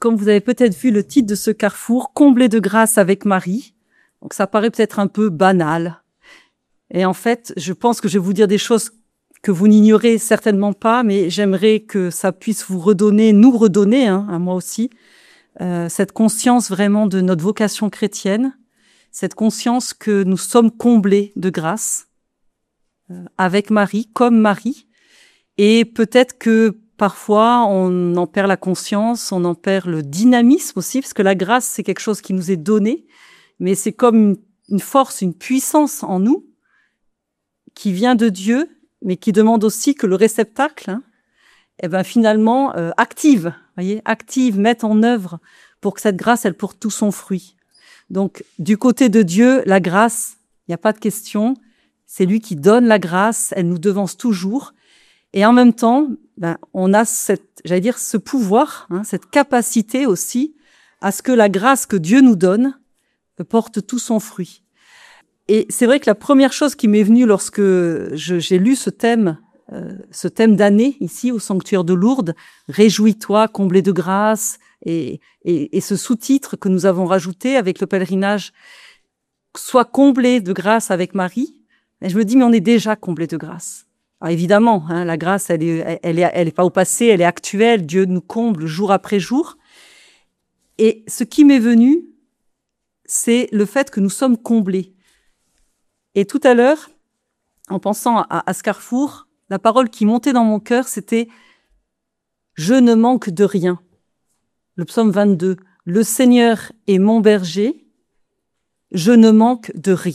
comme vous avez peut-être vu le titre de ce carrefour, Comblé de grâce avec Marie. Donc ça paraît peut-être un peu banal. Et en fait, je pense que je vais vous dire des choses que vous n'ignorez certainement pas, mais j'aimerais que ça puisse vous redonner, nous redonner, à moi aussi, cette conscience vraiment de notre vocation chrétienne, cette conscience que nous sommes comblés de grâce avec Marie, comme Marie. Et peut-être que parfois, on en perd la conscience, on en perd le dynamisme aussi, parce que la grâce, c'est quelque chose qui nous est donné, mais c'est comme une force, une puissance en nous qui vient de Dieu, mais qui demande aussi que le réceptacle, finalement, active, mette en œuvre pour que cette grâce, elle porte tout son fruit. Donc, du côté de Dieu, la grâce, il n'y a pas de question, c'est lui qui donne la grâce, elle nous devance toujours. Et en même temps, on a ce pouvoir, cette capacité aussi à ce que la grâce que Dieu nous donne porte tout son fruit. Et c'est vrai que la première chose qui m'est venue lorsque j'ai lu ce thème d'année ici au sanctuaire de Lourdes, Réjouis-toi, comblé de grâce, et ce sous-titre que nous avons rajouté avec le pèlerinage, Sois comblé de grâce avec Marie. Et je me dis, mais on est déjà comblé de grâce. Alors évidemment, la grâce, elle est pas au passé, elle est actuelle. Dieu nous comble jour après jour. Et ce qui m'est venu, c'est le fait que nous sommes comblés. Et tout à l'heure, en pensant à ce carrefour, la parole qui montait dans mon cœur, c'était « Je ne manque de rien ». Le psaume 22. « Le Seigneur est mon berger, je ne manque de rien ».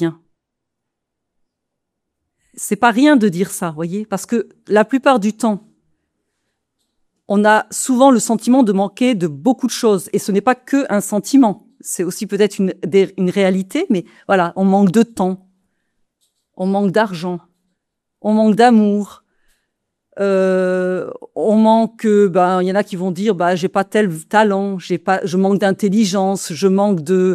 C'est pas rien de dire ça, voyez, parce que la plupart du temps, on a souvent le sentiment de manquer de beaucoup de choses, et ce n'est pas que un sentiment, c'est aussi peut-être une réalité, mais voilà, on manque de temps, on manque d'argent, on manque d'amour, on manque, il y en a qui vont dire, j'ai pas tel talent, je manque d'intelligence, je manque de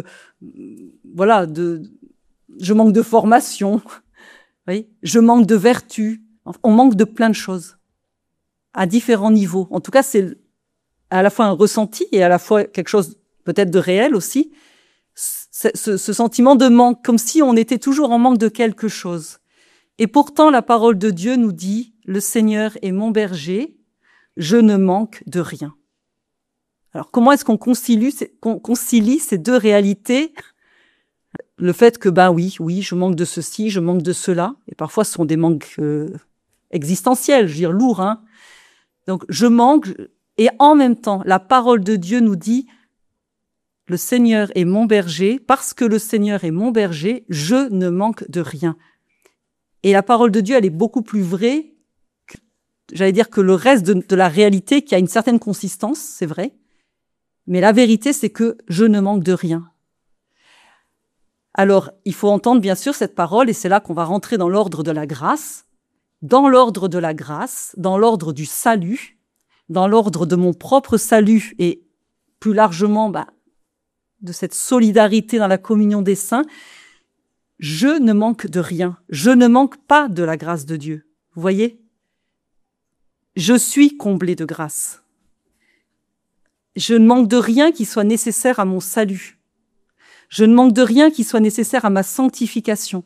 formation. Oui, je manque de vertu. On manque de plein de choses à différents niveaux. En tout cas, c'est à la fois un ressenti et à la fois quelque chose peut-être de réel aussi. Ce sentiment de manque, comme si on était toujours en manque de quelque chose. Et pourtant, la parole de Dieu nous dit « Le Seigneur est mon berger, je ne manque de rien ». Alors, comment est-ce qu'on concilie ces deux réalités ? Le fait que, oui, je manque de ceci, je manque de cela, et parfois ce sont des manques existentiels, je veux dire lourds. Donc, je manque, et en même temps, la parole de Dieu nous dit « Le Seigneur est mon berger, parce que le Seigneur est mon berger, je ne manque de rien ». Et la parole de Dieu, elle est beaucoup plus vraie, que le reste de la réalité, qui a une certaine consistance, c'est vrai, mais la vérité, c'est que je ne manque de rien. Alors, il faut entendre bien sûr cette parole, et c'est là qu'on va rentrer dans l'ordre de la grâce, dans l'ordre du salut, dans l'ordre de mon propre salut, et plus largement de cette solidarité dans la communion des saints. Je ne manque de rien, je ne manque pas de la grâce de Dieu. Vous voyez ? Je suis comblé de grâce. Je ne manque de rien qui soit nécessaire à mon salut. Je ne manque de rien qui soit nécessaire à ma sanctification.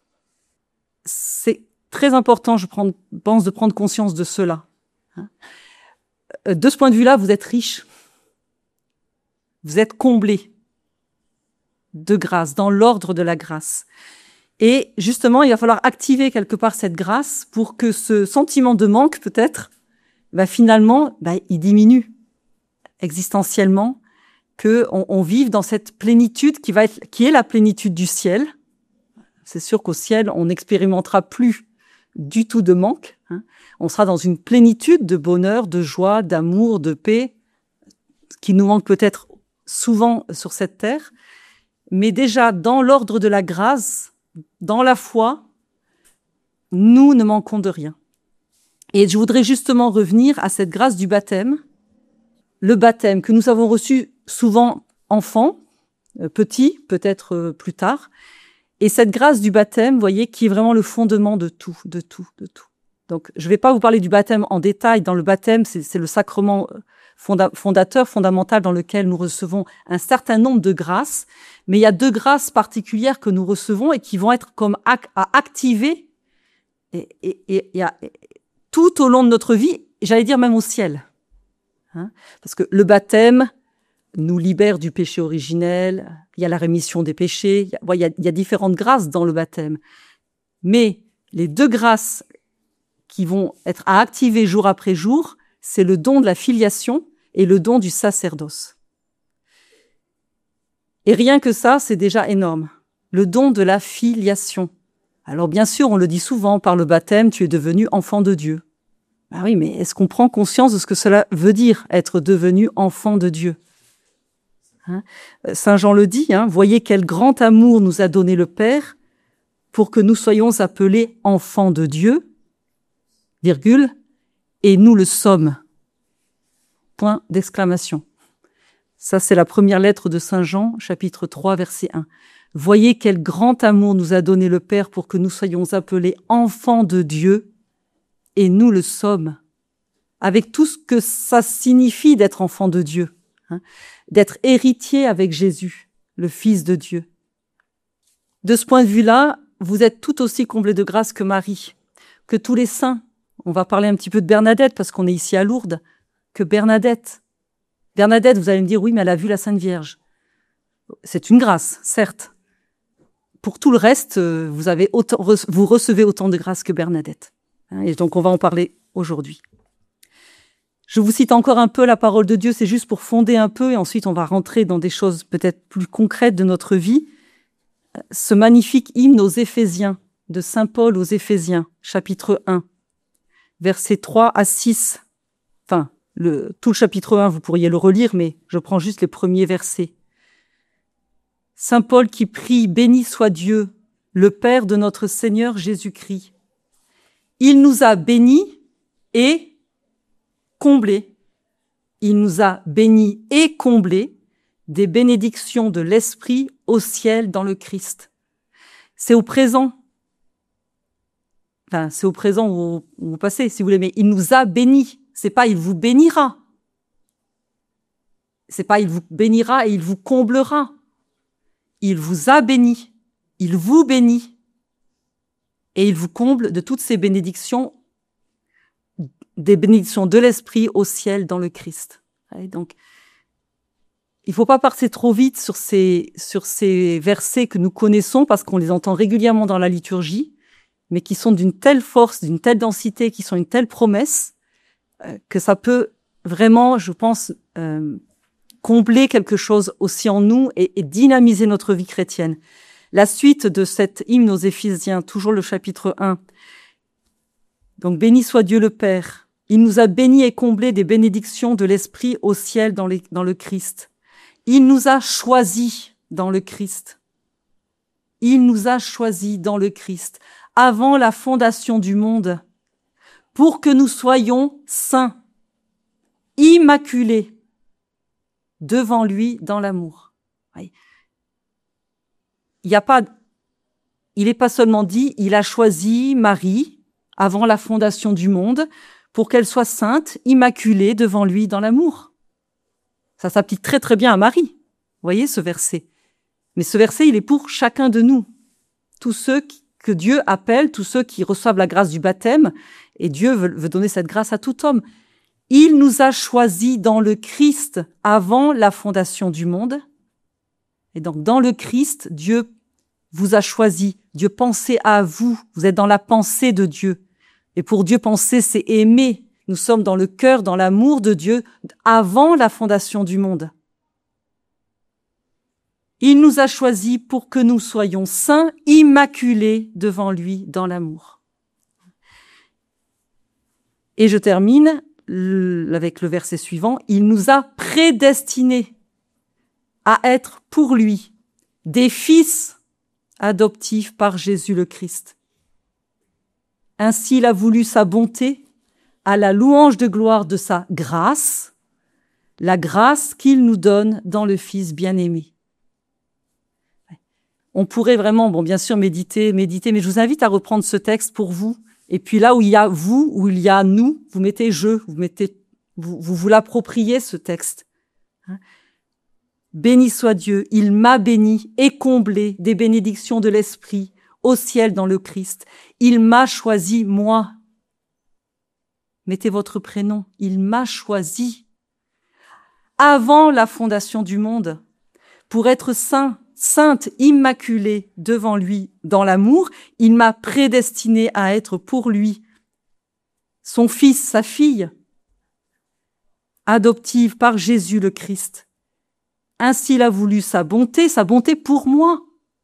C'est très important, je pense, de prendre conscience de cela. De ce point de vue-là, vous êtes riche. Vous êtes comblé de grâce, dans l'ordre de la grâce. Et justement, il va falloir activer quelque part cette grâce pour que ce sentiment de manque, peut-être, finalement, il diminue existentiellement, qu'on vive dans cette plénitude qui est la plénitude du ciel. C'est sûr qu'au ciel, on n'expérimentera plus du tout de manque. On sera dans une plénitude de bonheur, de joie, d'amour, de paix, qui nous manque peut-être souvent sur cette terre. Mais déjà, dans l'ordre de la grâce, dans la foi, nous ne manquons de rien. Et je voudrais justement revenir à cette grâce du baptême, le baptême que nous avons reçu souvent enfants, petits, peut-être plus tard, et cette grâce du baptême, vous voyez, qui est vraiment le fondement de tout. Donc, je ne vais pas vous parler du baptême en détail. Dans le baptême, c'est le sacrement fondamental dans lequel nous recevons un certain nombre de grâces, mais il y a 2 grâces particulières que nous recevons et qui vont être comme à activer et tout au long de notre vie, j'allais dire même au ciel. Hein, parce que le baptême nous libère du péché originel, il y a la rémission des péchés, il y a différentes grâces dans le baptême. Mais les 2 grâces qui vont être à activer jour après jour, c'est le don de la filiation et le don du sacerdoce. Et rien que ça, c'est déjà énorme. Le don de la filiation. Alors bien sûr, on le dit souvent, par le baptême, tu es devenu enfant de Dieu. Ben oui, mais est-ce qu'on prend conscience de ce que cela veut dire, être devenu enfant de Dieu ? Hein ? Saint Jean le dit, voyez quel grand amour nous a donné le Père pour que nous soyons appelés enfants de Dieu, virgule, et nous le sommes. Point d'exclamation. Ça, c'est la première lettre de Saint Jean, chapitre 3, verset 1. Voyez quel grand amour nous a donné le Père pour que nous soyons appelés enfants de Dieu, et nous le sommes. Avec tout ce que ça signifie d'être enfant de Dieu, d'être héritier avec Jésus, le Fils de Dieu. De ce point de vue-là, vous êtes tout aussi comblés de grâce que Marie, que tous les saints. On va parler un petit peu de Bernadette, parce qu'on est ici à Lourdes, que Bernadette. Bernadette, vous allez me dire, oui, mais elle a vu la Sainte Vierge. C'est une grâce, certes. Pour tout le reste, vous recevez autant de grâce que Bernadette. Et donc, on va en parler aujourd'hui. Je vous cite encore un peu la parole de Dieu, c'est juste pour fonder un peu, et ensuite on va rentrer dans des choses peut-être plus concrètes de notre vie. Ce magnifique hymne aux Éphésiens, de Saint Paul aux Éphésiens, chapitre 1, versets 3 à 6. Enfin, tout le chapitre 1, vous pourriez le relire, mais je prends juste les premiers versets. Saint Paul qui prie, béni soit Dieu, le Père de notre Seigneur Jésus-Christ. Il nous a bénis et comblés. Il nous a bénis et comblés des bénédictions de l'Esprit au ciel dans le Christ. C'est au présent. Enfin, c'est au présent ou au passé, si vous voulez, mais il nous a bénis. C'est pas il vous bénira. C'est pas il vous bénira et il vous comblera. Il vous a béni. Il vous bénit. Et il vous comble de toutes ces bénédictions, des bénédictions de l'Esprit au ciel dans le Christ. Et donc, il faut pas passer trop vite sur ces versets que nous connaissons parce qu'on les entend régulièrement dans la liturgie, mais qui sont d'une telle force, d'une telle densité, qui sont une telle promesse, que ça peut vraiment, je pense, combler quelque chose aussi en nous et dynamiser notre vie chrétienne. La suite de cet hymne aux Éphésiens, toujours le chapitre 1. Donc, béni soit Dieu le Père. Il nous a bénis et comblés des bénédictions de l'Esprit au ciel dans le Christ. Il nous a choisis dans le Christ. Il nous a choisis dans le Christ, avant la fondation du monde, pour que nous soyons saints, immaculés, devant lui dans l'amour. Il n'est pas seulement dit, il a choisi Marie avant la fondation du monde pour qu'elle soit sainte, immaculée devant lui dans l'amour. Ça s'applique très très bien à Marie. Vous voyez ce verset. Mais ce verset, il est pour chacun de nous. Tous ceux que Dieu appelle, tous ceux qui reçoivent la grâce du baptême, et Dieu veut donner cette grâce à tout homme. Il nous a choisis dans le Christ avant la fondation du monde. Et donc, dans le Christ, Dieu vous a choisi. Dieu pensait à vous. Vous êtes dans la pensée de Dieu. Et pour Dieu, penser, c'est aimer. Nous sommes dans le cœur, dans l'amour de Dieu avant la fondation du monde. Il nous a choisis pour que nous soyons saints, immaculés devant lui dans l'amour. Et je termine avec le verset suivant. Il nous a prédestinés à être pour lui des fils adoptifs par Jésus le Christ. Ainsi, il a voulu sa bonté à la louange de gloire de sa grâce, la grâce qu'il nous donne dans le Fils bien-aimé. On pourrait vraiment, bien sûr, méditer, mais je vous invite à reprendre ce texte pour vous. Et puis là où il y a vous, où il y a nous, vous mettez je, vous mettez vous l'appropriez, ce texte. Béni soit Dieu, il m'a béni et comblé des bénédictions de l'Esprit au ciel dans le Christ. Il m'a choisi, moi. Mettez votre prénom. Il m'a choisi avant la fondation du monde pour être saint, sainte, immaculée devant lui dans l'amour. Il m'a prédestiné à être pour lui son fils, sa fille, adoptive par Jésus le Christ. Ainsi il a voulu sa bonté pour moi.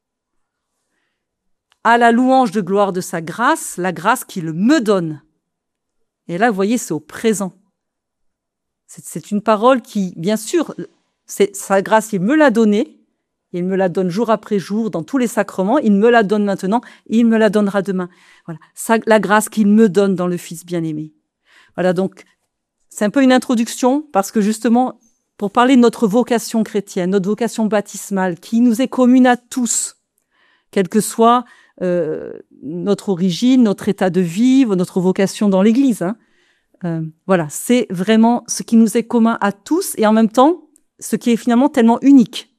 À la louange de gloire de sa grâce, la grâce qu'il me donne. Et là, vous voyez, c'est au présent. C'est une parole qui, bien sûr, c'est sa grâce, il me l'a donnée. Il me la donne jour après jour dans tous les sacrements. Il me la donne maintenant et il me la donnera demain. Voilà, la grâce qu'il me donne dans le Fils bien-aimé. Voilà, donc, c'est un peu une introduction parce que justement, pour parler de notre vocation chrétienne, notre vocation baptismale, qui nous est commune à tous, quelle que soit notre origine, notre état de vie, notre vocation dans l'Église. Voilà, c'est vraiment ce qui nous est commun à tous et en même temps, ce qui est finalement tellement unique.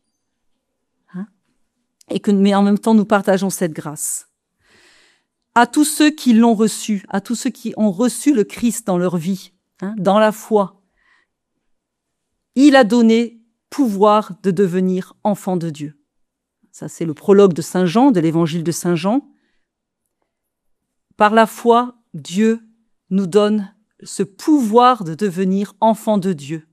Mais en même temps, nous partageons cette grâce. À tous ceux qui l'ont reçu, à tous ceux qui ont reçu le Christ dans leur vie, dans la foi, il a donné pouvoir de devenir enfant de Dieu. Ça, c'est le prologue de Saint Jean, de l'évangile de Saint Jean. Par la foi, Dieu nous donne ce pouvoir de devenir enfant de Dieu.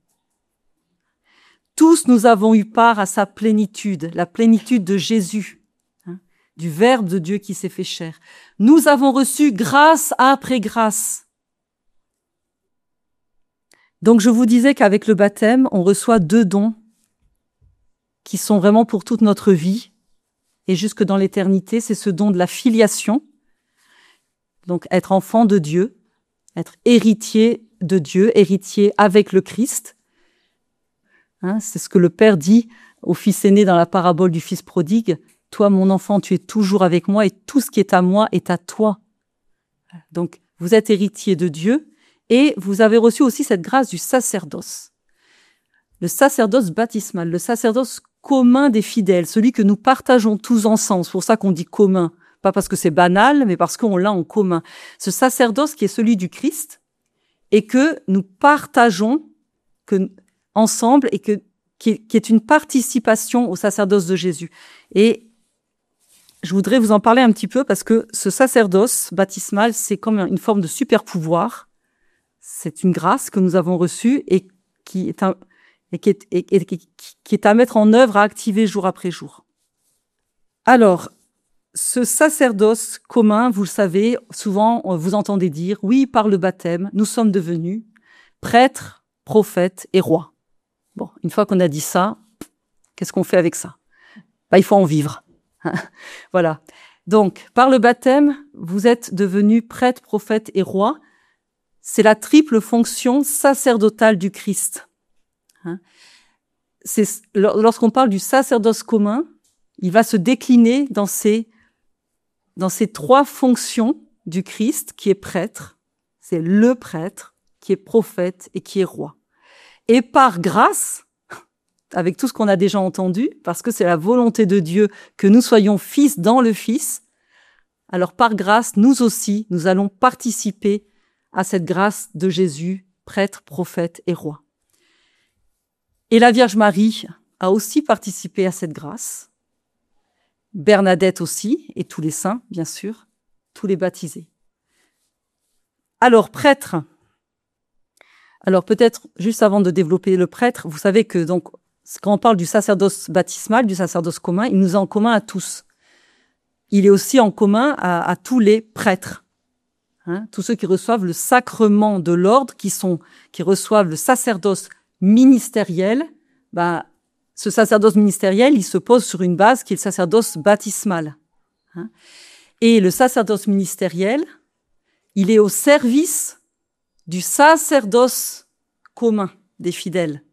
Tous nous avons eu part à sa plénitude, la plénitude de Jésus, du Verbe de Dieu qui s'est fait chair. Nous avons reçu grâce après grâce. Donc je vous disais qu'avec le baptême, on reçoit 2 dons qui sont vraiment pour toute notre vie et jusque dans l'éternité. C'est ce don de la filiation, donc être enfant de Dieu, être héritier de Dieu, héritier avec le Christ. C'est ce que le Père dit au fils aîné dans la parabole du fils prodigue. « Toi, mon enfant, tu es toujours avec moi et tout ce qui est à moi est à toi. » Donc, vous êtes héritier de Dieu. Et vous avez reçu aussi cette grâce du sacerdoce. Le sacerdoce baptismal, le sacerdoce commun des fidèles, celui que nous partageons tous ensemble. C'est pour ça qu'on dit commun. Pas parce que c'est banal, mais parce qu'on l'a en commun. Ce sacerdoce qui est celui du Christ et que nous partageons ensemble et qui est une participation au sacerdoce de Jésus. Et je voudrais vous en parler un petit peu parce que ce sacerdoce baptismal, c'est comme une forme de super pouvoir. C'est une grâce que nous avons reçue et qui est à mettre en œuvre, à activer jour après jour. Alors, ce sacerdoce commun, vous le savez, souvent vous entendez dire, oui, par le baptême, nous sommes devenus prêtres, prophètes et rois. Bon, une fois qu'on a dit ça, qu'est-ce qu'on fait avec ça? Il faut en vivre. Voilà. Donc, par le baptême, vous êtes devenus prêtres, prophètes et rois. C'est la triple fonction sacerdotale du Christ. Lorsqu'on parle du sacerdoce commun, il va se décliner dans ces 3 fonctions du Christ, qui est prêtre, c'est le prêtre, qui est prophète et qui est roi. Et par grâce, avec tout ce qu'on a déjà entendu, parce que c'est la volonté de Dieu que nous soyons fils dans le Fils, alors par grâce, nous aussi, nous allons participer à cette grâce de Jésus, prêtre, prophète et roi. Et la Vierge Marie a aussi participé à cette grâce. Bernadette aussi, et tous les saints, bien sûr, tous les baptisés. Alors, prêtre. Alors, peut-être, juste avant de développer le prêtre, vous savez que, donc, quand on parle du sacerdoce baptismal, du sacerdoce commun, il nous est en commun à tous. Il est aussi en commun à tous les prêtres. Tous ceux qui reçoivent le sacrement de l'ordre, qui reçoivent le sacerdoce ministériel, ce sacerdoce ministériel, il se pose sur une base qui est le sacerdoce baptismal. Et le sacerdoce ministériel, il est au service du sacerdoce commun des fidèles.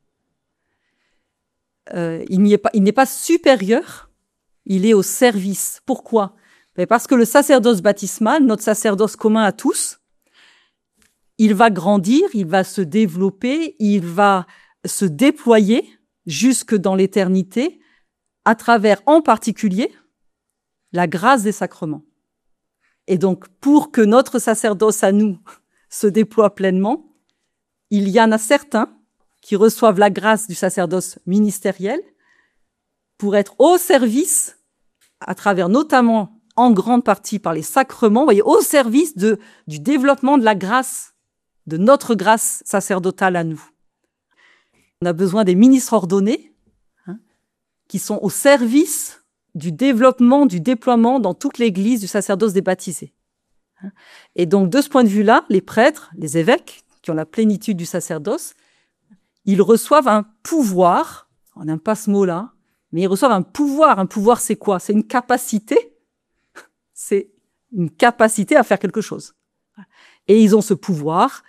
Il n'est pas supérieur, il est au service. Pourquoi? Parce que le sacerdoce baptismal, notre sacerdoce commun à tous, il va grandir, il va se développer, il va se déployer jusque dans l'éternité à travers, en particulier, la grâce des sacrements. Et donc, pour que notre sacerdoce à nous se déploie pleinement, il y en a certains qui reçoivent la grâce du sacerdoce ministériel pour être au service, à travers notamment, en grande partie par les sacrements, vous voyez, au service du développement de la grâce, de notre grâce sacerdotale à nous. On a besoin des ministres ordonnés, qui sont au service du développement, du déploiement dans toute l'Église du sacerdoce des baptisés. Et donc, de ce point de vue-là, les prêtres, les évêques, qui ont la plénitude du sacerdoce, ils reçoivent un pouvoir, on n'aime pas ce mot-là, mais ils reçoivent un pouvoir. Un pouvoir, c'est quoi? C'est une capacité. C'est une capacité à faire quelque chose. Et ils ont ce pouvoir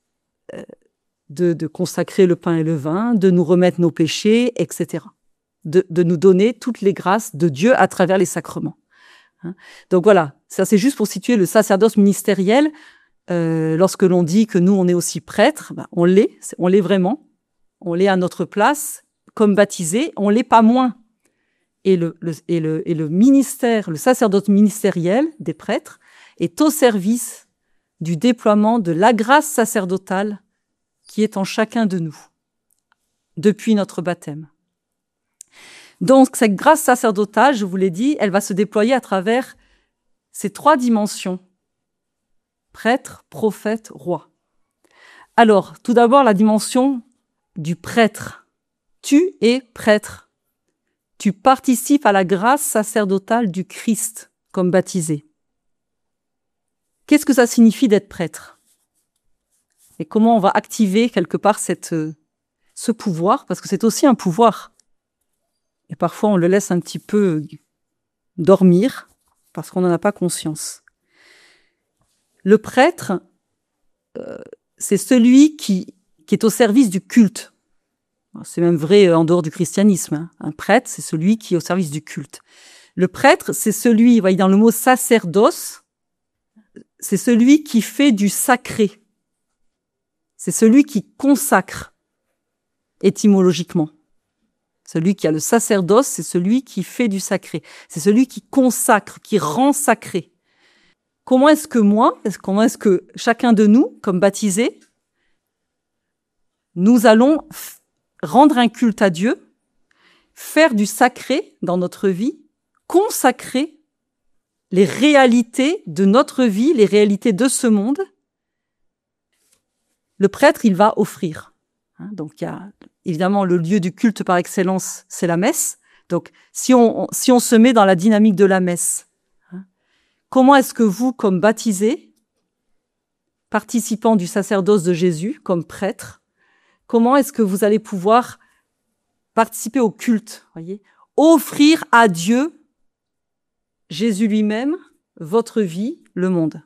de consacrer le pain et le vin, de nous remettre nos péchés, etc. De nous donner toutes les grâces de Dieu à travers les sacrements. Donc voilà, ça c'est juste pour situer le sacerdoce ministériel. Lorsque l'on dit que nous, on est aussi prêtres, on l'est vraiment. On l'est à notre place, comme baptisés, on l'est pas moins. Et le ministère, le sacerdoce ministériel des prêtres est au service du déploiement de la grâce sacerdotale qui est en chacun de nous, depuis notre baptême. Donc, cette grâce sacerdotale, je vous l'ai dit, elle va se déployer à travers ces 3 dimensions. Prêtre, prophète, roi. Alors, tout d'abord, la dimension du prêtre. Tu es prêtre. Tu participes à la grâce sacerdotale du Christ comme baptisé. Qu'est-ce que ça signifie d'être prêtre? Et comment on va activer quelque part ce pouvoir? Parce que c'est aussi un pouvoir. Et parfois, on le laisse un petit peu dormir parce qu'on n'en a pas conscience. Le prêtre, c'est celui qui est au service du culte. C'est même vrai en dehors du christianisme. Un prêtre, c'est celui qui est au service du culte. Le prêtre, c'est celui, vous voyez, dans le mot sacerdoce, c'est celui qui fait du sacré. C'est celui qui consacre, étymologiquement. Celui qui a le sacerdoce, c'est celui qui fait du sacré. C'est celui qui consacre, qui rend sacré. Comment est-ce que chacun de nous, comme baptisés, nous allons rendre un culte à Dieu, faire du sacré dans notre vie, consacrer les réalités de notre vie, les réalités de ce monde? Le prêtre, il va offrir. Donc, il y a évidemment le lieu du culte par excellence, c'est la messe. Donc, si on se met dans la dynamique de la messe, comment est-ce que vous, comme baptisés, participants du sacerdoce de Jésus, comme prêtre, comment est-ce que vous allez pouvoir participer au culte, voyez, offrir à Dieu, Jésus lui-même, votre vie, le monde?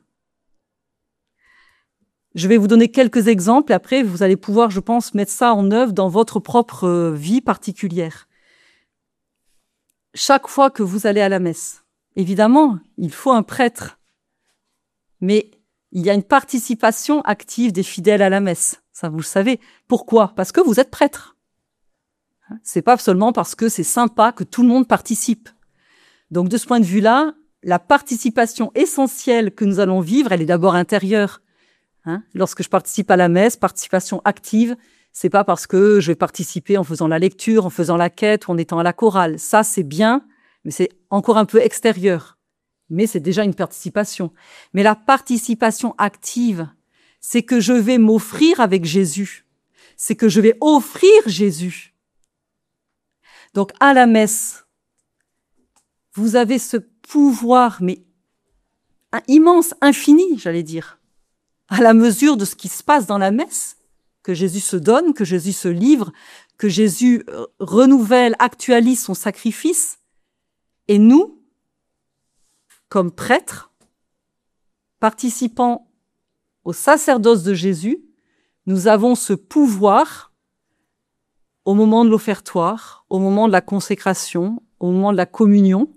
Je vais vous donner quelques exemples, et après, vous allez pouvoir, je pense, mettre ça en œuvre dans votre propre vie particulière. Chaque fois que vous allez à la messe, évidemment, il faut un prêtre, mais il y a une participation active des fidèles à la messe. Ça, vous le savez. Pourquoi? Parce que vous êtes prêtre. C'est pas seulement parce que c'est sympa que tout le monde participe. Donc, de ce point de vue-là, la participation essentielle que nous allons vivre, elle est d'abord intérieure. Lorsque je participe à la messe, participation active, c'est pas parce que je vais participer en faisant la lecture, en faisant la quête ou en étant à la chorale. Ça, c'est bien, mais c'est encore un peu extérieur. Mais c'est déjà une participation. Mais la participation active, c'est que je vais m'offrir avec Jésus. C'est que je vais offrir Jésus. Donc, à la messe, vous avez ce pouvoir, mais immense, infini, j'allais dire, à la mesure de ce qui se passe dans la messe, que Jésus se donne, que Jésus se livre, que Jésus renouvelle, actualise son sacrifice. Et nous, comme prêtres, participant au sacerdoce de Jésus, nous avons ce pouvoir au moment de l'offertoire, au moment de la consécration, au moment de la communion,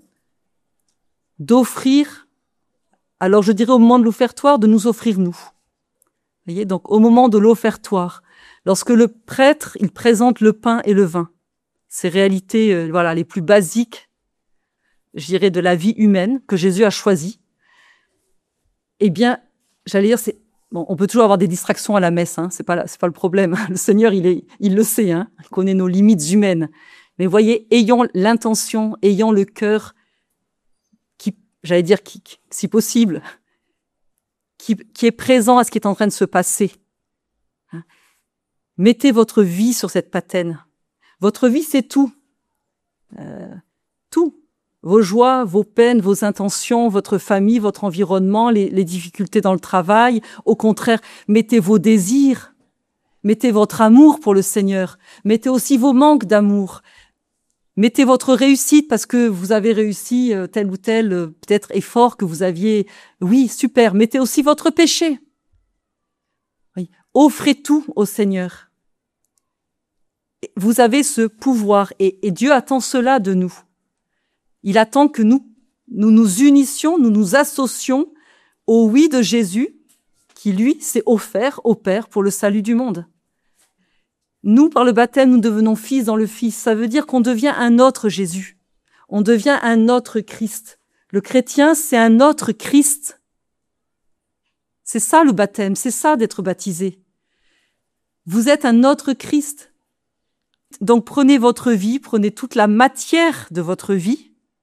d'offrir, alors je dirais au moment de l'offertoire, de nous offrir nous. Voyez, donc au moment de l'offertoire, lorsque le prêtre, il présente le pain et le vin, ces réalités, voilà, les plus basiques, je dirais, de la vie humaine que Jésus a choisies, eh bien, j'allais dire, bon, on peut toujours avoir des distractions à la messe, hein, c'est pas le problème. Le Seigneur, il le sait, hein, il connaît nos limites humaines. Mais voyez, ayons l'intention, ayons le cœur qui, j'allais dire, si possible, qui est présent à ce qui est en train de se passer. Mettez votre vie sur cette patène. Votre vie, c'est tout. Tout. Vos joies, vos peines, vos intentions, votre famille, votre environnement, les difficultés dans le travail. Au contraire, mettez vos désirs. Mettez votre amour pour le Seigneur. Mettez aussi vos manques d'amour. Mettez votre réussite parce que vous avez réussi tel ou tel peut-être effort que vous aviez. Oui, super. Mettez aussi votre péché. Oui. Offrez tout au Seigneur. Vous avez ce pouvoir et Dieu attend cela de nous. Il attend que nous nous unissions, nous nous associons au oui de Jésus qui, lui, s'est offert au Père pour le salut du monde. Nous, par le baptême, nous devenons fils dans le Fils. Ça veut dire qu'on devient un autre Jésus. On devient un autre Christ. Le chrétien, c'est un autre Christ. C'est ça le baptême, c'est ça d'être baptisé. Vous êtes un autre Christ. Donc prenez votre vie, prenez toute la matière de votre vie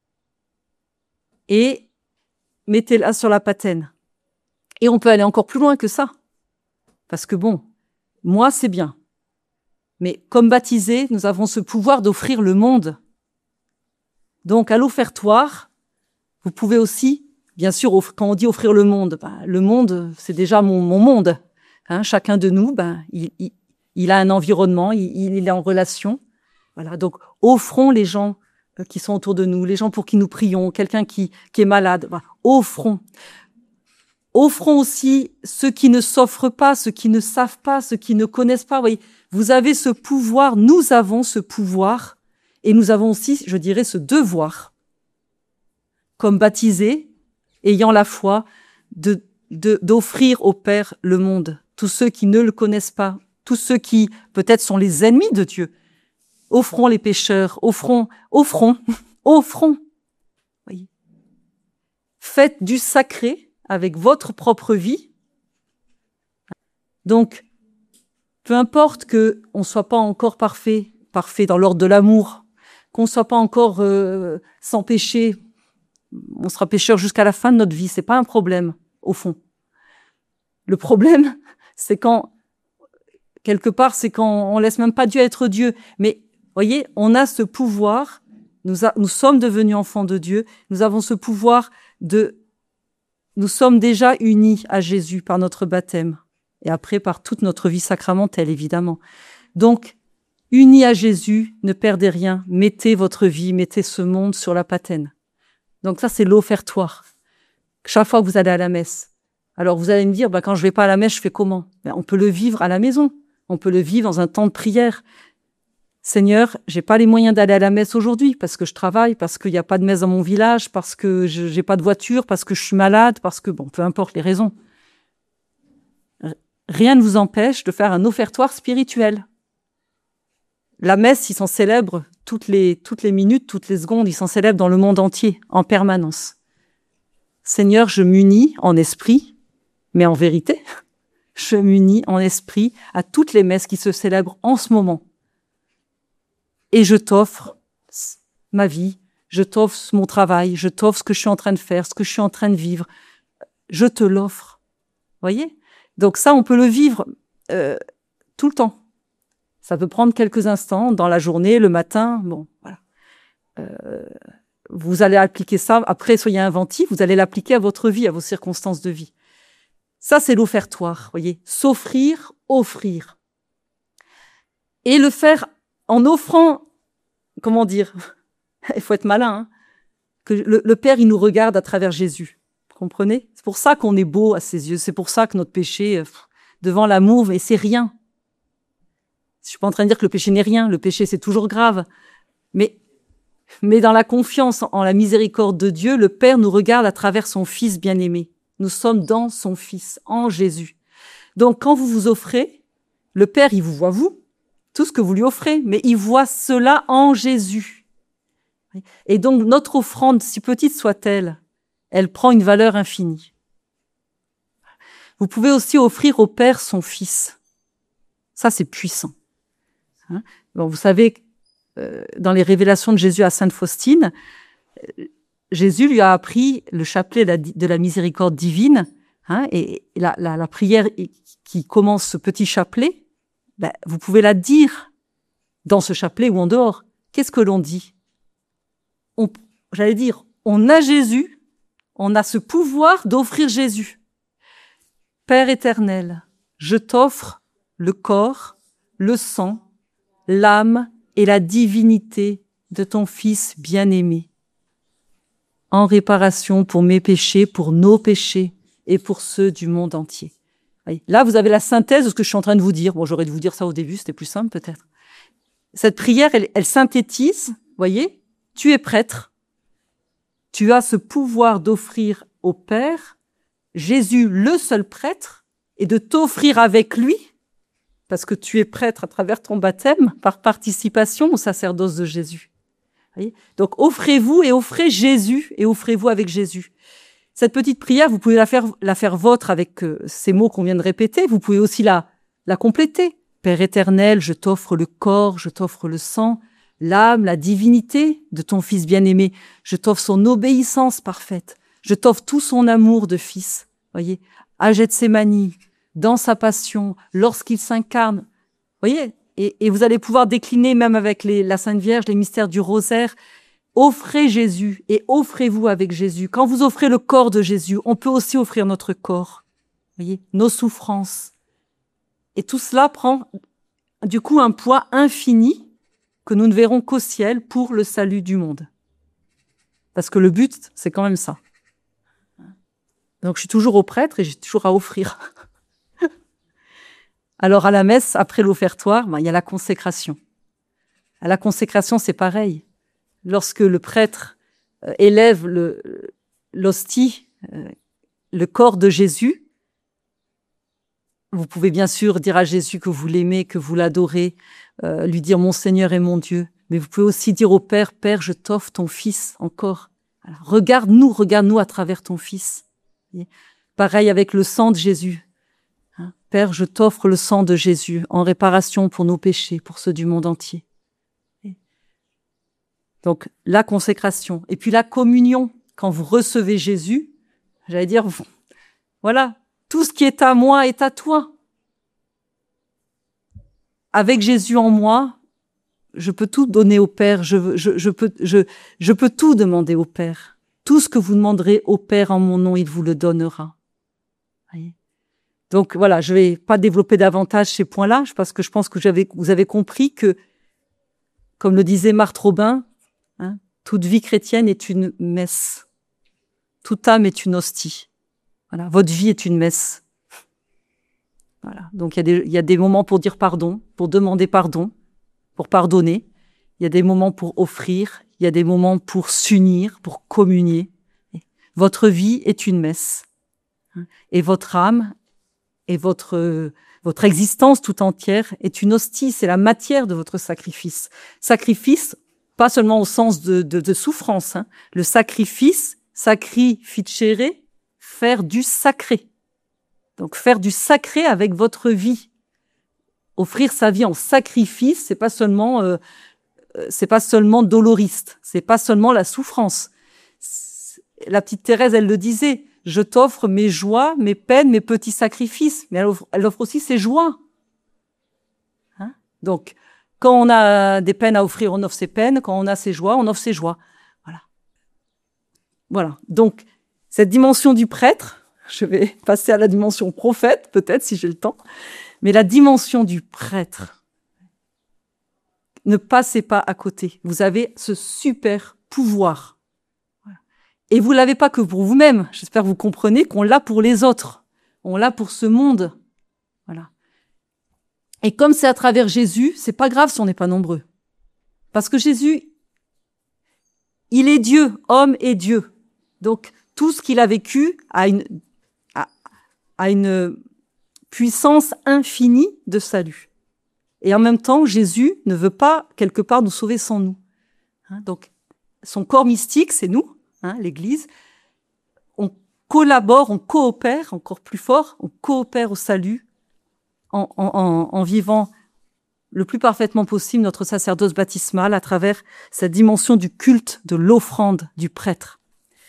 et mettez-la sur la patène. Et on peut aller encore plus loin que ça. Parce que bon, moi c'est bien. Mais comme baptisés, nous avons ce pouvoir d'offrir le monde. Donc à l'offertoire, vous pouvez aussi, bien sûr, quand on dit offrir le monde c'est déjà mon monde. Hein, chacun de nous, il a un environnement, il est en relation. Voilà, donc offrons les gens qui sont autour de nous, les gens pour qui nous prions, quelqu'un qui est malade. Voilà, offrons. Offrons aussi ceux qui ne s'offrent pas, ceux qui ne savent pas, ceux qui ne connaissent pas. Voyez, vous avez ce pouvoir, nous avons ce pouvoir, et nous avons aussi, je dirais, ce devoir, comme baptisés, ayant la foi, d'offrir au Père le monde. Tous ceux qui ne le connaissent pas, tous ceux qui peut-être sont les ennemis de Dieu. Offrons les pécheurs, offrons. Voyez. Faites du sacré avec votre propre vie. Donc, peu importe que on soit pas encore parfait dans l'ordre de l'amour, qu'on soit pas encore sans péché, on sera pécheur jusqu'à la fin de notre vie, c'est pas un problème, au fond. Le problème, c'est quand, quelque part, c'est quand on laisse même pas Dieu être Dieu. Mais, voyez, on a ce pouvoir, nous sommes devenus enfants de Dieu, nous avons ce pouvoir nous sommes déjà unis à Jésus par notre baptême. Et après, par toute notre vie sacramentelle, évidemment. Donc, unis à Jésus, ne perdez rien. Mettez votre vie, mettez ce monde sur la patène. Donc ça, c'est l'offertoire. Chaque fois que vous allez à la messe. Alors, vous allez me dire, quand je vais pas à la messe, je fais comment? On peut le vivre à la maison. On peut le vivre dans un temps de prière. Seigneur, j'ai pas les moyens d'aller à la messe aujourd'hui parce que je travaille, parce qu'il n'y a pas de messe dans mon village, parce que j'ai pas de voiture, parce que je suis malade, parce que, peu importe les raisons. Rien ne vous empêche de faire un offertoire spirituel. La messe, il s'en célèbre toutes les minutes, toutes les secondes, il s'en célèbre dans le monde entier, en permanence. Seigneur, je m'unis en esprit, mais en vérité, je m'unis en esprit à toutes les messes qui se célèbrent en ce moment. Et je t'offre ma vie, je t'offre mon travail, je t'offre ce que je suis en train de faire, ce que je suis en train de vivre. Je te l'offre. Voyez? Donc ça, on peut le vivre tout le temps. Ça peut prendre quelques instants dans la journée, le matin. Bon, voilà. Vous allez appliquer ça. Après, soyez inventifs. Vous allez l'appliquer à votre vie, à vos circonstances de vie. Ça, c'est l'offertoire. Voyez, s'offrir, offrir, et le faire en offrant. Comment dire? Il faut être malin. Hein, que le Père, il nous regarde à travers Jésus. Comprenez? C'est pour ça qu'on est beau à ses yeux. C'est pour ça que notre péché, devant l'amour, mais c'est rien. Je suis pas en train de dire que le péché n'est rien. Le péché, c'est toujours grave. Mais dans la confiance en la miséricorde de Dieu, le Père nous regarde à travers son Fils bien-aimé. Nous sommes dans son Fils, en Jésus. Donc, quand vous vous offrez, le Père, il vous voit vous, tout ce que vous lui offrez, mais il voit cela en Jésus. Et donc, notre offrande, si petite soit-elle, elle prend une valeur infinie. Vous pouvez aussi offrir au Père son Fils. Ça, c'est puissant. Bon, vous savez, dans les révélations de Jésus à Sainte Faustine, Jésus lui a appris le chapelet de la miséricorde divine, et la prière qui commence ce petit chapelet, vous pouvez la dire dans ce chapelet ou en dehors. Qu'est-ce que l'on dit? J'allais dire, on a Jésus, on a ce pouvoir d'offrir Jésus. Père éternel, je t'offre le corps, le sang, l'âme et la divinité de ton Fils bien-aimé, en réparation pour mes péchés, pour nos péchés et pour ceux du monde entier. Là, vous avez la synthèse de ce que je suis en train de vous dire. Bon, j'aurais dû vous dire ça au début, c'était plus simple peut-être. Cette prière, elle synthétise, voyez, tu es prêtre, tu as ce pouvoir d'offrir au Père, Jésus le seul prêtre, et de t'offrir avec lui, parce que tu es prêtre à travers ton baptême, par participation au sacerdoce de Jésus. Voyez, donc offrez-vous et offrez Jésus, et offrez-vous avec Jésus. Cette petite prière, vous pouvez la faire vôtre avec ces mots qu'on vient de répéter. Vous pouvez aussi la compléter. Père éternel, je t'offre le corps, je t'offre le sang, l'âme, la divinité de ton Fils bien-aimé. Je t'offre son obéissance parfaite. Je t'offre tout son amour de Fils. Voyez, à Gethsémani, dans sa passion, lorsqu'il s'incarne. Voyez, et vous allez pouvoir décliner même avec la Sainte Vierge, les mystères du rosaire. Offrez Jésus et offrez-vous avec Jésus. Quand vous offrez le corps de Jésus, on peut aussi offrir notre corps, voyez, nos souffrances. Et tout cela prend du coup un poids infini que nous ne verrons qu'au ciel pour le salut du monde. Parce que le but, c'est quand même ça. Donc je suis toujours au prêtre et j'ai toujours à offrir. Alors à la messe, après l'offertoire, il y a la consécration. À la consécration, c'est pareil. Lorsque le prêtre élève l'hostie, le corps de Jésus, vous pouvez bien sûr dire à Jésus que vous l'aimez, que vous l'adorez, lui dire « Mon Seigneur et mon Dieu », mais vous pouvez aussi dire au Père « Père, je t'offre ton Fils encore. Alors, regarde-nous à travers ton Fils. » Pareil avec le sang de Jésus. Père, je t'offre le sang de Jésus en réparation pour nos péchés, pour ceux du monde entier. Donc, la consécration. Et puis la communion, quand vous recevez Jésus, j'allais dire, voilà, tout ce qui est à moi est à toi. Avec Jésus en moi, je peux tout donner au Père, je peux tout demander au Père. Tout ce que vous demanderez au Père en mon nom, il vous le donnera. Voyez. Donc voilà, je vais pas développer davantage ces points-là, parce que je pense que vous avez compris que, comme le disait Marthe Robin, toute vie chrétienne est une messe. Toute âme est une hostie. Voilà, votre vie est une messe. Voilà. Donc il y a des moments pour dire pardon, pour demander pardon, pour pardonner. Il y a des moments pour offrir. Il y a des moments pour s'unir, pour communier. Votre vie est une messe. Et votre âme et votre existence tout entière est une hostie. C'est la matière de votre sacrifice. Sacrifice, pas seulement au sens de souffrance. Le sacrifice, sacrificere, faire du sacré. Donc faire du sacré avec votre vie. Offrir sa vie en sacrifice, c'est pas seulement doloriste, c'est pas seulement la souffrance. La petite Thérèse, elle le disait, je t'offre mes joies, mes peines, mes petits sacrifices, mais elle offre aussi ses joies. Donc, quand on a des peines à offrir, on offre ses peines. Quand on a ses joies, on offre ses joies. Voilà. Donc, cette dimension du prêtre, je vais passer à la dimension prophète, peut-être, si j'ai le temps. Mais la dimension du prêtre, ne passez pas à côté. Vous avez ce super pouvoir. Et vous l'avez pas que pour vous-même. J'espère que vous comprenez qu'on l'a pour les autres. On l'a pour ce monde. Voilà. Et comme c'est à travers Jésus, c'est pas grave si on n'est pas nombreux. Parce que Jésus, il est Dieu, homme et Dieu. Donc, tout ce qu'il a vécu a une puissance infinie de salut. Et en même temps, Jésus ne veut pas, quelque part, nous sauver sans nous. Donc, son corps mystique, c'est nous, l'Église. On collabore, on coopère, encore plus fort, on coopère au salut en vivant le plus parfaitement possible notre sacerdoce baptismal à travers cette dimension du culte, de l'offrande du prêtre.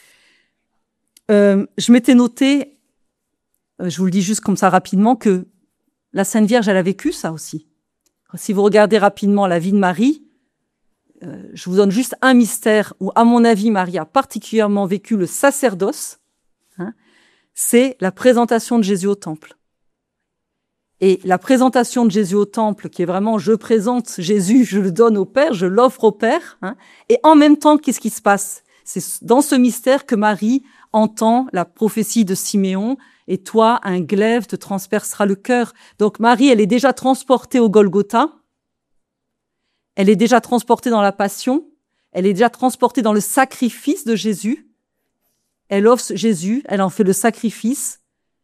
Je m'étais noté, je vous le dis juste comme ça rapidement, que la Sainte Vierge, elle a vécu ça aussi. Si vous regardez rapidement la vie de Marie, je vous donne juste un mystère où, à mon avis, Marie a particulièrement vécu le sacerdoce, c'est la présentation de Jésus au temple. Et la présentation de Jésus au temple, qui est vraiment « je présente Jésus, je le donne au Père, je l'offre au Père », et en même temps, qu'est-ce qui se passe? C'est dans ce mystère que Marie entend la prophétie de Siméon, « et toi, un glaive te transpercera le cœur ». Donc Marie, elle est déjà transportée au Golgotha, elle est déjà transportée dans la passion, elle est déjà transportée dans le sacrifice de Jésus, elle offre Jésus, elle en fait le sacrifice,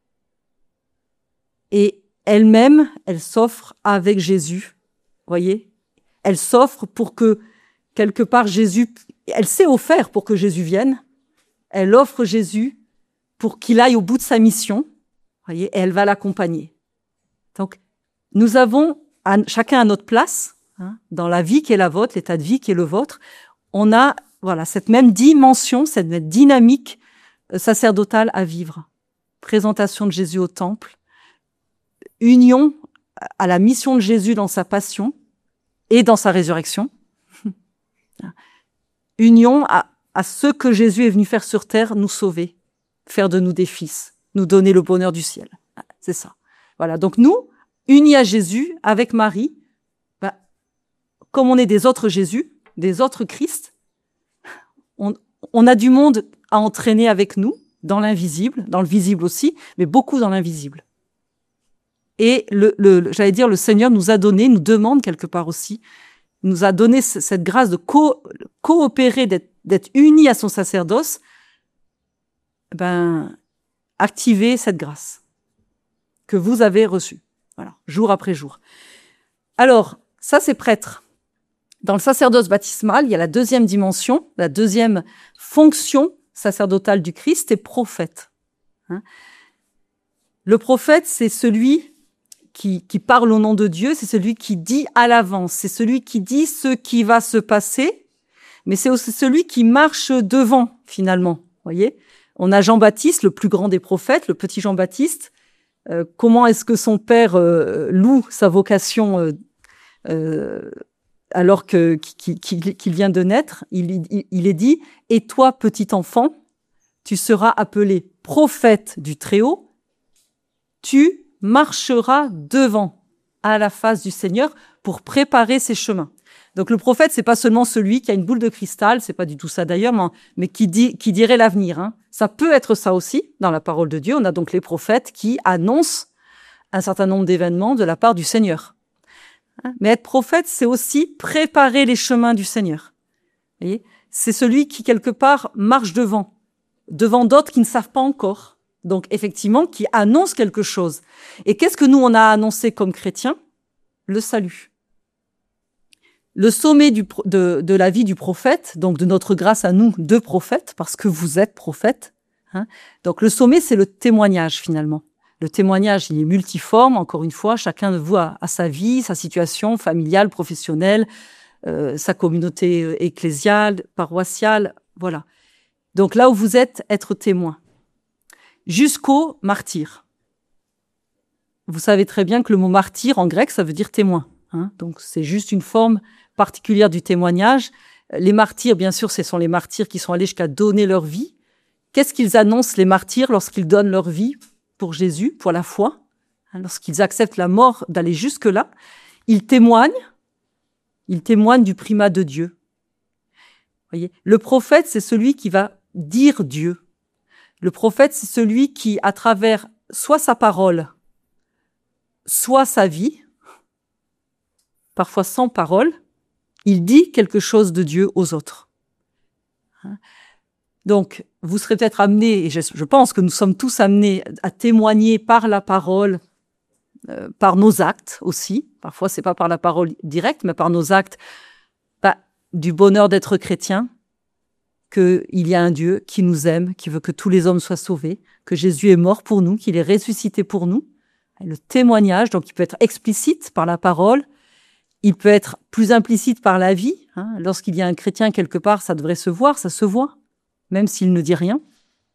et elle-même, elle s'offre avec Jésus, voyez? Elle s'offre pour que, quelque part, Jésus, elle s'est offert pour que Jésus vienne, elle offre Jésus pour qu'il aille au bout de sa mission, voyez? Et elle va l'accompagner. Donc, nous avons, chacun à notre place, dans la vie qui est la vôtre, l'état de vie qui est le vôtre, on a, voilà, cette même dimension, cette même dynamique sacerdotale à vivre. Présentation de Jésus au temple, union à la mission de Jésus dans sa passion et dans sa résurrection, union à ce que Jésus est venu faire sur terre, nous sauver, faire de nous des fils, nous donner le bonheur du ciel. C'est ça. Voilà. Donc nous, unis à Jésus, avec Marie, comme on est des autres Jésus, des autres Christ, on a du monde à entraîner avec nous, dans l'invisible, dans le visible aussi, mais beaucoup dans l'invisible. Et j'allais dire, le Seigneur nous a donné, nous demande quelque part aussi, nous a donné cette grâce de coopérer, d'être unis à son sacerdoce, activer cette grâce que vous avez reçue, voilà, jour après jour. Alors, ça c'est prêtre. Dans le sacerdoce baptismal, il y a la deuxième dimension, la deuxième fonction sacerdotale du Christ, c'est prophète. Le prophète, c'est celui qui parle au nom de Dieu, c'est celui qui dit à l'avance, c'est celui qui dit ce qui va se passer, mais c'est aussi celui qui marche devant, finalement. Voyez, on a Jean-Baptiste, le plus grand des prophètes, le petit Jean-Baptiste. Comment est-ce que son père loue sa vocation alors qu'il vient de naître? Il est dit « Et toi, petit enfant, tu seras appelé prophète du Très-Haut, tu marchera devant à la face du Seigneur pour préparer ses chemins. » Donc le prophète, c'est pas seulement celui qui a une boule de cristal, c'est pas du tout ça d'ailleurs, mais qui dirait l'avenir. Ça peut être ça aussi dans la parole de Dieu. On a donc les prophètes qui annoncent un certain nombre d'événements de la part du Seigneur. Mais être prophète, c'est aussi préparer les chemins du Seigneur. Vous voyez, c'est celui qui quelque part marche devant d'autres qui ne savent pas encore. Donc, effectivement, qui annonce quelque chose. Et qu'est-ce que nous, on a annoncé comme chrétiens? Le salut. Le sommet de la vie du prophète, donc de notre grâce à nous, deux prophètes, parce que vous êtes prophètes. Donc, le sommet, c'est le témoignage, finalement. Le témoignage, il est multiforme, encore une fois. Chacun de vous a sa vie, sa situation familiale, professionnelle, sa communauté ecclésiale, paroissiale, voilà. Donc, là où vous êtes, être témoin. Jusqu'au martyr. Vous savez très bien que le mot martyr en grec, ça veut dire témoin. Donc c'est juste une forme particulière du témoignage. Les martyrs, bien sûr, ce sont les martyrs qui sont allés jusqu'à donner leur vie. Qu'est-ce qu'ils annoncent, les martyrs, lorsqu'ils donnent leur vie pour Jésus, pour la foi, lorsqu'ils acceptent la mort, d'aller jusque-là? Ils témoignent du primat de Dieu. Voyez, le prophète, c'est celui qui va dire Dieu. Le prophète, c'est celui qui, à travers soit sa parole, soit sa vie, parfois sans parole, il dit quelque chose de Dieu aux autres. Donc, vous serez peut-être amenés, et je pense que nous sommes tous amenés à témoigner par la parole par nos actes aussi. Parfois, c'est pas par la parole directe, mais par nos actes, du bonheur d'être chrétien, qu'il y a un Dieu qui nous aime, qui veut que tous les hommes soient sauvés, que Jésus est mort pour nous, qu'il est ressuscité pour nous. Le témoignage, donc il peut être explicite par la parole, il peut être plus implicite par la vie. Lorsqu'il y a un chrétien quelque part, ça devrait se voir, ça se voit, même s'il ne dit rien.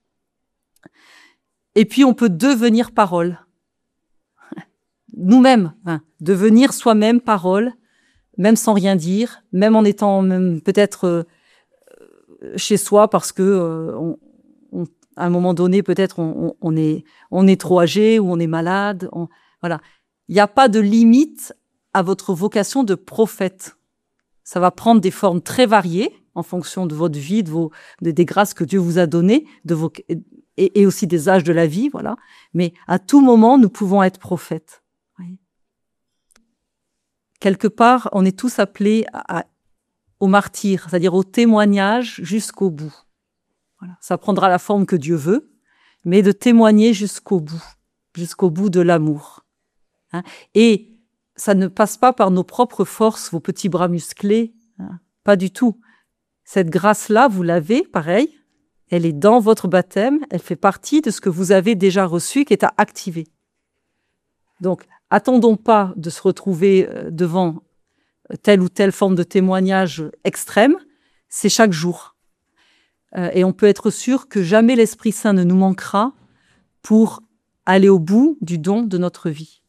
Et puis on peut devenir parole. Nous-mêmes, devenir soi-même parole, même sans rien dire, même en étant même peut-être chez soi parce que à un moment donné, peut-être on est trop âgé ou on est malade. Voilà. Il n'y a pas de limite à votre vocation de prophète. Ça va prendre des formes très variées en fonction de votre vie, des grâces que Dieu vous a données, et aussi des âges de la vie, voilà. Mais à tout moment, nous pouvons être prophètes. Oui. Quelque part, on est tous appelés au martyr, c'est-à-dire au témoignage jusqu'au bout. Voilà. Ça prendra la forme que Dieu veut, mais de témoigner jusqu'au bout de l'amour. Et ça ne passe pas par nos propres forces, vos petits bras musclés, pas du tout. Cette grâce-là, vous l'avez, pareil, elle est dans votre baptême, elle fait partie de ce que vous avez déjà reçu, qui est à activer. Donc, attendons pas de se retrouver devant telle ou telle forme de témoignage extrême, c'est chaque jour. Et on peut être sûr que jamais l'Esprit Saint ne nous manquera pour aller au bout du don de notre vie.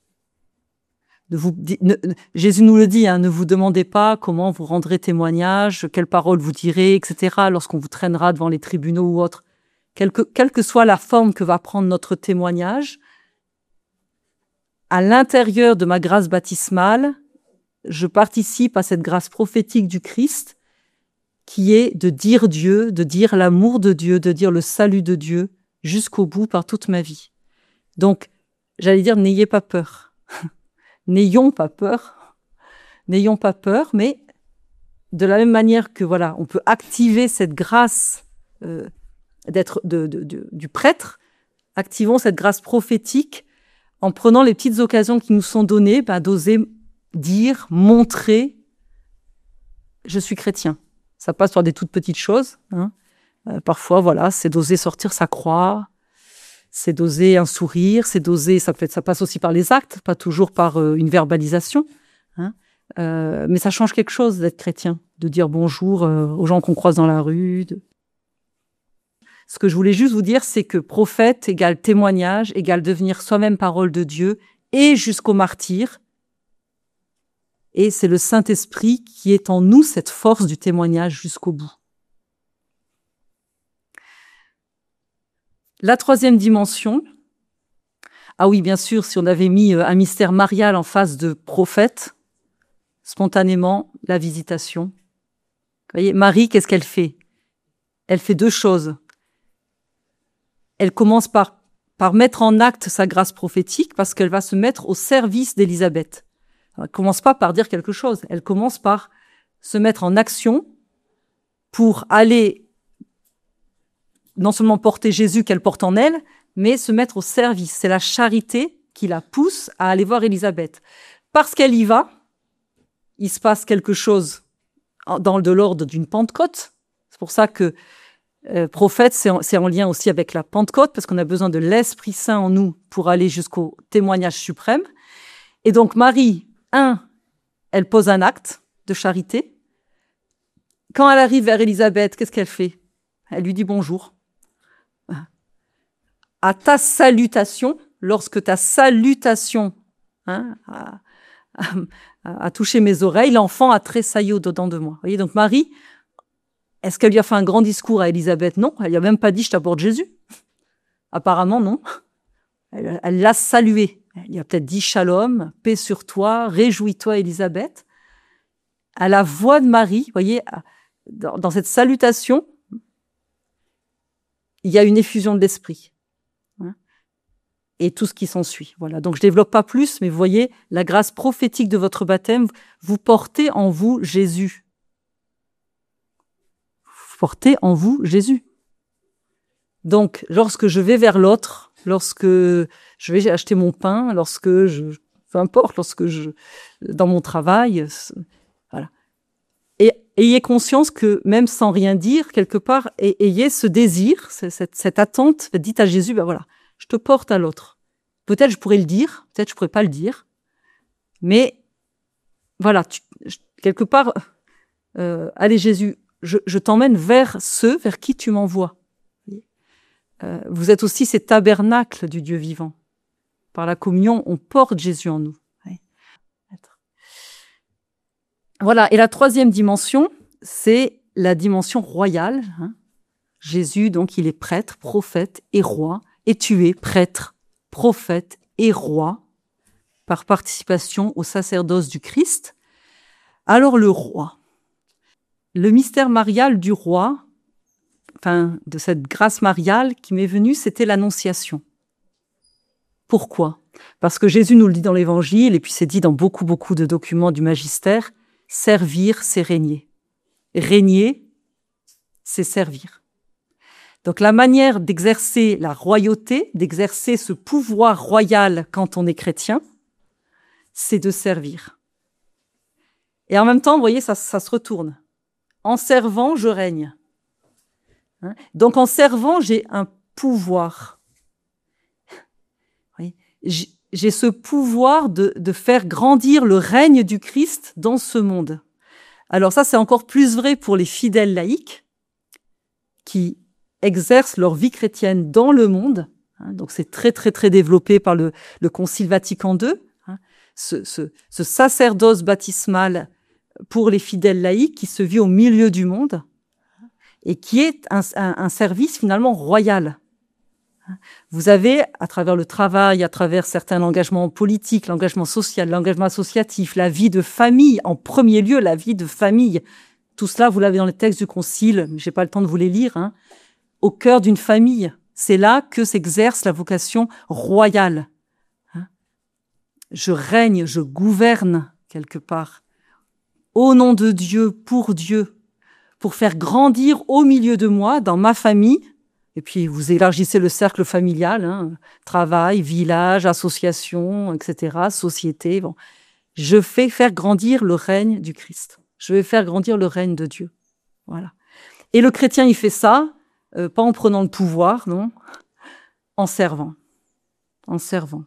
Jésus nous le dit, ne vous demandez pas comment vous rendrez témoignage, quelles paroles vous direz, etc., lorsqu'on vous traînera devant les tribunaux ou autres. Quelle que soit la forme que va prendre notre témoignage, à l'intérieur de ma grâce baptismale, je participe à cette grâce prophétique du Christ qui est de dire Dieu, de dire l'amour de Dieu, de dire le salut de Dieu jusqu'au bout par toute ma vie. Donc, j'allais dire, n'ayez pas peur. N'ayons pas peur. N'ayons pas peur, mais de la même manière que, voilà, on peut activer cette grâce du prêtre, activons cette grâce prophétique en prenant les petites occasions qui nous sont données, d'oser dire, montrer, je suis chrétien. Ça passe par des toutes petites choses. Parfois, voilà, c'est d'oser sortir sa croix, c'est d'oser un sourire, c'est d'oser, ça passe aussi par les actes, pas toujours par une verbalisation. Mais ça change quelque chose d'être chrétien, de dire bonjour aux gens qu'on croise dans la rue. Ce que je voulais juste vous dire, c'est que prophète égale témoignage, égale devenir soi-même parole de Dieu, et jusqu'au martyr. Et c'est le Saint-Esprit qui est en nous cette force du témoignage jusqu'au bout. La troisième dimension, ah oui, bien sûr, si on avait mis un mystère marial en face de prophète, spontanément, la visitation. Vous voyez, Marie, qu'est-ce qu'elle fait? Elle fait deux choses. Elle commence par mettre en acte sa grâce prophétique parce qu'elle va se mettre au service d'Élisabeth. Elle ne commence pas par dire quelque chose, elle commence par se mettre en action pour aller non seulement porter Jésus qu'elle porte en elle, mais se mettre au service. C'est la charité qui la pousse à aller voir Élisabeth. Parce qu'elle y va, il se passe quelque chose dans de l'ordre d'une Pentecôte. C'est pour ça que prophète, c'est en lien aussi avec la Pentecôte, parce qu'on a besoin de l'Esprit Saint en nous pour aller jusqu'au témoignage suprême. Et donc Marie, elle pose un acte de charité. Quand elle arrive vers Élisabeth, qu'est-ce qu'elle fait? Elle lui dit bonjour. À ta salutation, lorsque ta salutation a touché mes oreilles, l'enfant a tressailli au-dedans de moi. Vous voyez, donc Marie, est-ce qu'elle lui a fait un grand discours à Élisabeth? Non, elle lui a même pas dit « je t'apporte Jésus ». Apparemment, non. Elle l'a salué. Elle lui a peut-être dit « shalom, paix sur toi, réjouis-toi Élisabeth ». À la voix de Marie, vous voyez, dans cette salutation, il y a une effusion de l'esprit. Et tout ce qui s'ensuit. Voilà. Donc, je développe pas plus, mais vous voyez, la grâce prophétique de votre baptême, vous portez en vous Jésus. Vous portez en vous Jésus. Donc, lorsque je vais vers l'autre, lorsque je vais acheter mon pain, lorsque je peu importe, dans mon travail, voilà. Et ayez conscience que même sans rien dire, quelque part, ayez ce désir, cette attente, dites à Jésus, ben voilà, je te porte à l'autre. Peut-être je pourrais le dire, peut-être je pourrais pas le dire, mais voilà, quelque part, allez Jésus, je t'emmène vers ceux vers qui tu m'envoies. Vous êtes aussi ces tabernacles du Dieu vivant. Par la communion, on porte Jésus en nous. Voilà, et la troisième dimension, c'est la dimension royale. Jésus, donc, il est prêtre, prophète et roi, et tu es prêtre, prophète et roi, par participation au sacerdoce du Christ. Alors le roi, le mystère marial du roi, enfin, de cette grâce mariale qui m'est venue, c'était l'annonciation. Pourquoi ? Parce que Jésus nous le dit dans l'Évangile, et puis c'est dit dans beaucoup de documents du magistère, servir, c'est régner. Régner, c'est servir. Donc la manière d'exercer la royauté, d'exercer ce pouvoir royal quand on est chrétien, c'est de servir. Et en même temps, vous voyez, ça se retourne. En servant, je règne. Donc en servant, j'ai un pouvoir. J'ai ce pouvoir de faire grandir le règne du Christ dans ce monde. Alors ça, c'est encore plus vrai pour les fidèles laïcs qui exercent leur vie chrétienne dans le monde. Donc c'est très développé par le Concile Vatican II. Ce sacerdoce baptismal pour les fidèles laïcs qui se vit au milieu du monde et qui est un service finalement royal. Vous avez, à travers le travail, à travers certains engagements politiques, l'engagement social, l'engagement associatif, la vie de famille, en premier lieu, la vie de famille. Tout cela, vous l'avez dans les textes du Concile, mais j'ai pas le temps de vous les lire, au cœur d'une famille. C'est là que s'exerce la vocation royale. Je règne, je gouverne, quelque part, au nom de Dieu, pour faire grandir au milieu de moi, dans ma famille. Et puis, vous élargissez le cercle familial, travail, village, association, etc., société. Bon. Je fais faire grandir le règne du Christ. Je vais faire grandir le règne de Dieu. Voilà. Et le chrétien, il fait ça, pas en prenant le pouvoir, non, en servant. En servant.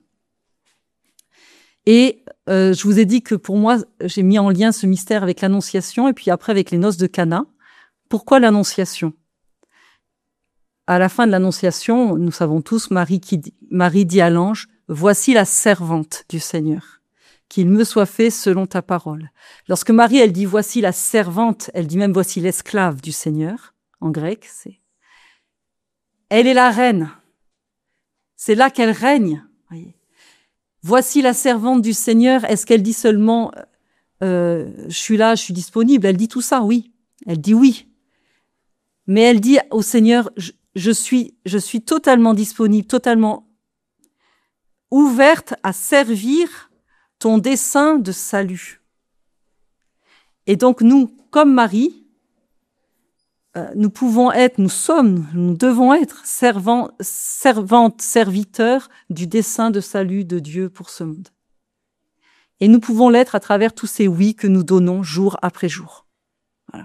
Et je vous ai dit que pour moi, j'ai mis en lien ce mystère avec l'Annonciation et puis après avec les noces de Cana. Pourquoi l'Annonciation ? À la fin de l'Annonciation, nous savons tous, Marie dit à l'ange, « Voici la servante du Seigneur, qu'il me soit fait selon ta parole. » Lorsque Marie, elle dit « Voici la servante », elle dit même « Voici l'esclave du Seigneur », en grec, elle est la reine. C'est là qu'elle règne. Voyez. Voici la servante du Seigneur. Est-ce qu'elle dit seulement je suis là, je suis disponible? Elle dit tout ça, oui. Elle dit oui. Mais elle dit au Seigneur, je suis totalement disponible, totalement ouverte à servir ton dessein de salut. Et donc nous, comme Marie, nous devons être servantes, serviteurs du dessein de salut de Dieu pour ce monde. Et nous pouvons l'être à travers tous ces oui que nous donnons jour après jour. Voilà.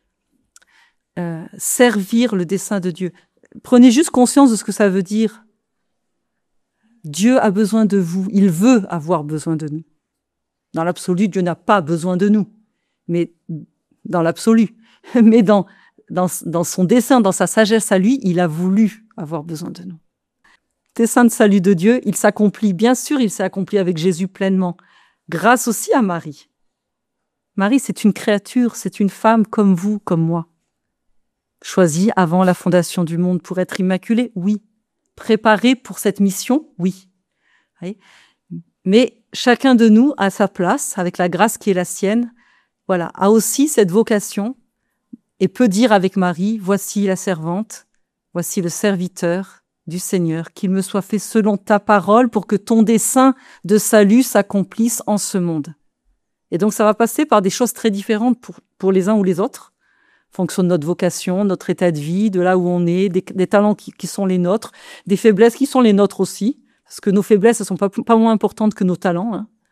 Servir le dessein de Dieu. Prenez juste conscience de ce que ça veut dire. Dieu a besoin de vous. Il veut avoir besoin de nous. Dans l'absolu, Dieu n'a pas besoin de nous. Mais dans l'absolu. Mais dans son dessein, dans sa sagesse à lui, il a voulu avoir besoin de nous. Le dessein de salut de Dieu, il s'accomplit, bien sûr, il s'est accompli avec Jésus pleinement, grâce aussi à Marie. Marie, c'est une créature, c'est une femme comme vous, comme moi. Choisie avant la fondation du monde pour être immaculée, oui. Préparée pour cette mission, oui. Oui. Mais chacun de nous, à sa place, avec la grâce qui est la sienne, voilà, a aussi cette vocation et peut dire avec Marie, voici la servante, voici le serviteur du Seigneur, qu'il me soit fait selon ta parole pour que ton dessein de salut s'accomplisse en ce monde. Et donc ça va passer par des choses très différentes pour les uns ou les autres, en fonction de notre vocation, notre état de vie, de là où on est, des talents qui sont les nôtres, des faiblesses qui sont les nôtres aussi, parce que nos faiblesses ne sont pas moins importantes que nos talents.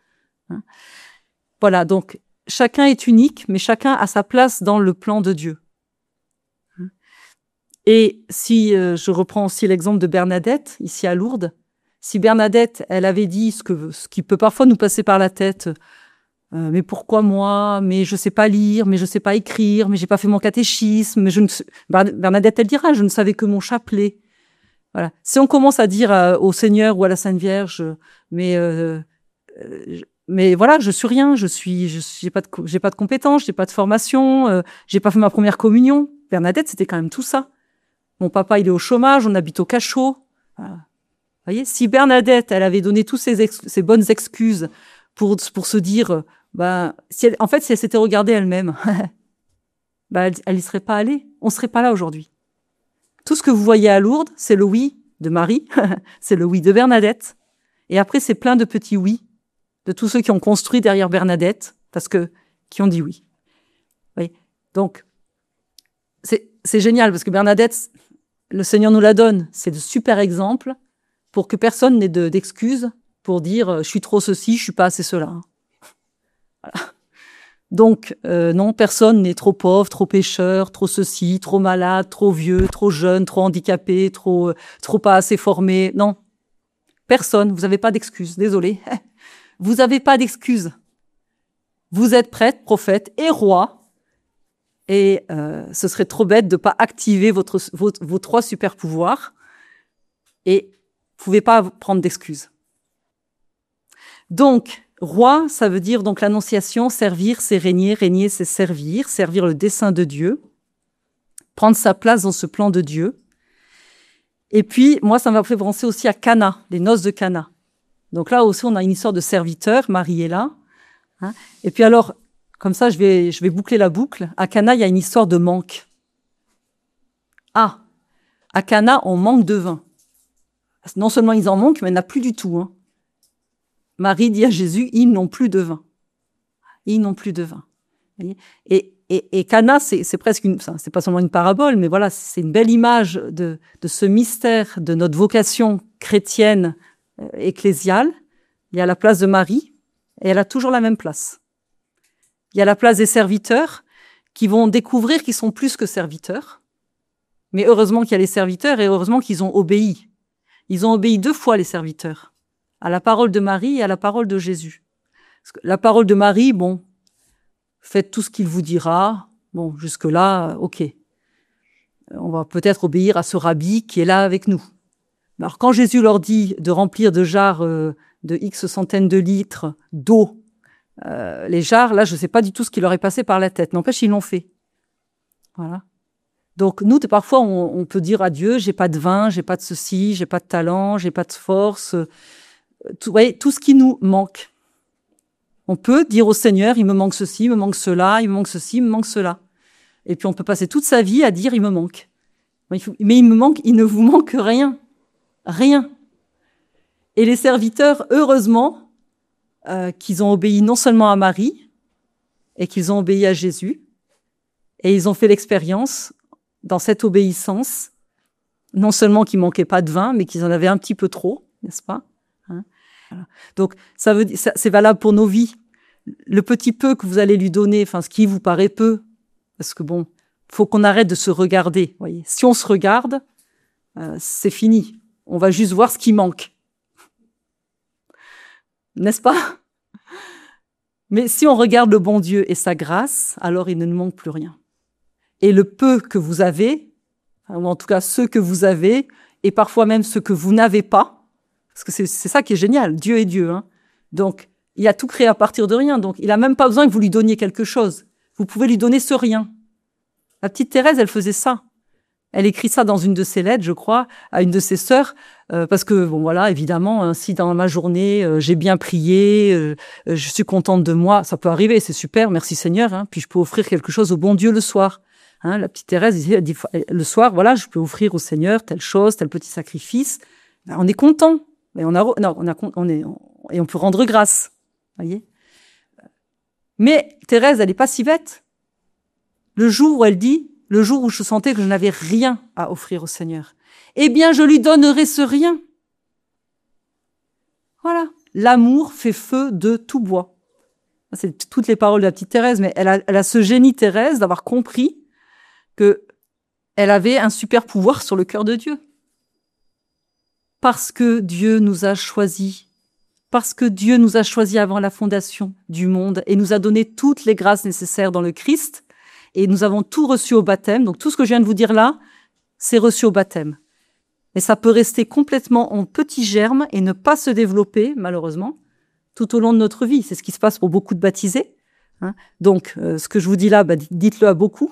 Hein. Voilà, donc chacun est unique, mais chacun a sa place dans le plan de Dieu. Et si je reprends aussi l'exemple de Bernadette, ici à Lourdes, si Bernadette, elle avait dit ce qui peut parfois nous passer par la tête, mais pourquoi moi, mais je sais pas lire, mais je sais pas écrire, mais j'ai pas fait mon catéchisme, mais Bernadette, elle dira, je ne savais que mon chapelet. Voilà. Si on commence à dire au Seigneur ou à la Sainte Vierge, mais voilà, je suis rien, j'ai pas de compétences, j'ai pas de formation, j'ai pas fait ma première communion. Bernadette, c'était quand même tout ça. Mon papa, il est au chômage, on habite au cachot. Voilà. Vous voyez, si Bernadette, elle avait donné toutes ces bonnes excuses pour se dire, si elle s'était regardée elle-même, elle y serait pas allée. On serait pas là aujourd'hui. Tout ce que vous voyez à Lourdes, c'est le oui de Marie, c'est le oui de Bernadette. Et après, c'est plein de petits oui de tous ceux qui ont construit derrière Bernadette, qui ont dit oui. Oui. Donc, c'est génial parce que Bernadette, le Seigneur nous la donne. C'est de super exemples pour que personne n'ait d'excuses pour dire je suis trop ceci, je suis pas assez cela. Voilà. Donc, non, personne n'est trop pauvre, trop pécheur, trop ceci, trop malade, trop vieux, trop jeune, trop handicapé, trop pas assez formé. Non. Personne. Vous n'avez pas d'excuses. Désolé. Vous n'avez pas d'excuses. Vous êtes prêtre, prophète et roi. Et ce serait trop bête de ne pas activer vos 3 super pouvoirs. Et vous ne pouvez pas prendre d'excuses. Donc, roi, ça veut dire donc l'annonciation, servir, c'est régner, régner, c'est servir le dessein de Dieu, prendre sa place dans ce plan de Dieu. Et puis, moi, ça m'a fait penser aussi à Cana, les noces de Cana. Donc là aussi, on a une histoire de serviteur, Marie est là. Hein. Et puis alors, comme ça, je vais boucler la boucle. À Cana, il y a une histoire de manque. Ah, à Cana, on manque de vin. Non seulement ils en manquent, mais il n'y en a plus du tout. Hein. Marie dit à Jésus, ils n'ont plus de vin. Ils n'ont plus de vin. Et Cana, c'est presque c'est pas seulement une parabole, mais voilà, c'est une belle image de ce mystère de notre vocation chrétienne ecclésiale. Il y a la place de Marie, et elle a toujours la même place. Il y a la place des serviteurs qui vont découvrir qu'ils sont plus que serviteurs. Mais heureusement qu'il y a les serviteurs et heureusement qu'ils ont obéi. Ils ont obéi 2 fois, les serviteurs, à la parole de Marie et à la parole de Jésus. Parce que la parole de Marie, bon, faites tout ce qu'il vous dira. Bon, jusque-là, ok. On va peut-être obéir à ce rabbi qui est là avec nous. Alors, quand Jésus leur dit de remplir de jarres de X centaines de litres d'eau, les jarres, là, je ne sais pas du tout ce qui leur est passé par la tête. N'empêche, ils l'ont fait. Voilà. Donc, nous, parfois, on peut dire à Dieu, j'ai pas de vin, j'ai pas de ceci, j'ai pas de talent, j'ai pas de force. Vous voyez, tout ce qui nous manque. On peut dire au Seigneur, il me manque ceci, il me manque cela, il me manque ceci, il me manque cela. Et puis, on peut passer toute sa vie à dire, il me manque. Mais il ne vous manque rien. Rien. Et les serviteurs, heureusement, qu'ils ont obéi non seulement à Marie, et qu'ils ont obéi à Jésus, et ils ont fait l'expérience, dans cette obéissance, non seulement qu'ils manquaient pas de vin, mais qu'ils en avaient un petit peu trop, n'est-ce pas? Hein, voilà. Donc, c'est valable pour nos vies. Le petit peu que vous allez lui donner, enfin, ce qui vous paraît peu, parce que bon, faut qu'on arrête de se regarder, voyez. Si on se regarde, c'est fini. On va juste voir ce qui manque. N'est-ce pas? Mais si on regarde le bon Dieu et sa grâce, alors il ne nous manque plus rien. Et le peu que vous avez, ou en tout cas ceux que vous avez, et parfois même ceux que vous n'avez pas, parce que c'est ça qui est génial, Dieu est Dieu. Hein. Donc, il a tout créé à partir de rien, donc il n'a même pas besoin que vous lui donniez quelque chose. Vous pouvez lui donner ce rien. La petite Thérèse, elle faisait ça. Elle écrit ça dans une de ses lettres, je crois, à une de ses sœurs, parce que, bon voilà, évidemment, si dans ma journée, j'ai bien prié, je suis contente de moi, ça peut arriver, c'est super, merci Seigneur, hein, puis je peux offrir quelque chose au bon Dieu le soir. Hein, la petite Thérèse, elle dit, le soir, voilà, je peux offrir au Seigneur telle chose, tel petit sacrifice. Ben, on est content, et et on peut rendre grâce, voyez. Mais Thérèse, elle n'est pas si bête. Le jour où elle dit, le jour où je sentais que je n'avais rien à offrir au Seigneur, eh bien, je lui donnerai ce rien. Voilà. L'amour fait feu de tout bois. c'est toutes les paroles de la petite Thérèse, mais elle a ce génie Thérèse d'avoir compris que elle avait un super pouvoir sur le cœur de Dieu. Parce que Dieu nous a choisis, parce que Dieu nous a choisis avant la fondation du monde et nous a donné toutes les grâces nécessaires dans le Christ, et nous avons tout reçu au baptême. Donc tout ce que je viens de vous dire là, c'est reçu au baptême. Mais ça peut rester complètement en petit germe et ne pas se développer, malheureusement, tout au long de notre vie. C'est ce qui se passe pour beaucoup de baptisés. Donc, ce que je vous dis là, dites-le à beaucoup.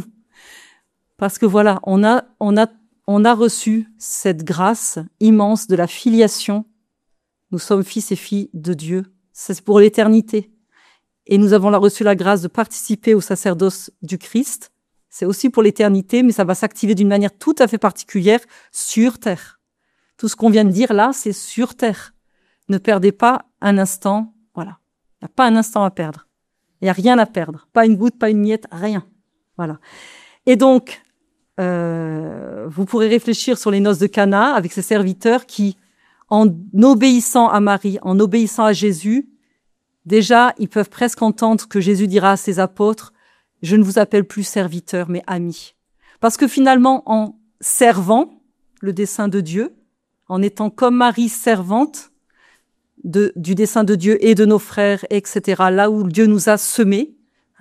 Parce que voilà, on a reçu cette grâce immense de la filiation. Nous sommes fils et filles de Dieu. C'est pour l'éternité. Et nous avons reçu la grâce de participer au sacerdoce du Christ. C'est aussi pour l'éternité, mais ça va s'activer d'une manière tout à fait particulière sur terre. Tout ce qu'on vient de dire là, c'est sur terre. Ne perdez pas un instant. Voilà. Il n'y a pas un instant à perdre. Il n'y a rien à perdre. Pas une goutte, pas une miette, rien. Voilà. Et donc, vous pourrez réfléchir sur les noces de Cana avec ces serviteurs qui, en obéissant à Marie, en obéissant à Jésus, déjà, ils peuvent presque entendre que Jésus dira à ses apôtres, « Je ne vous appelle plus serviteurs, mais amis. » Parce que finalement, en servant le dessein de Dieu, en étant comme Marie servante du dessein de Dieu et de nos frères, etc., là où Dieu nous a semés,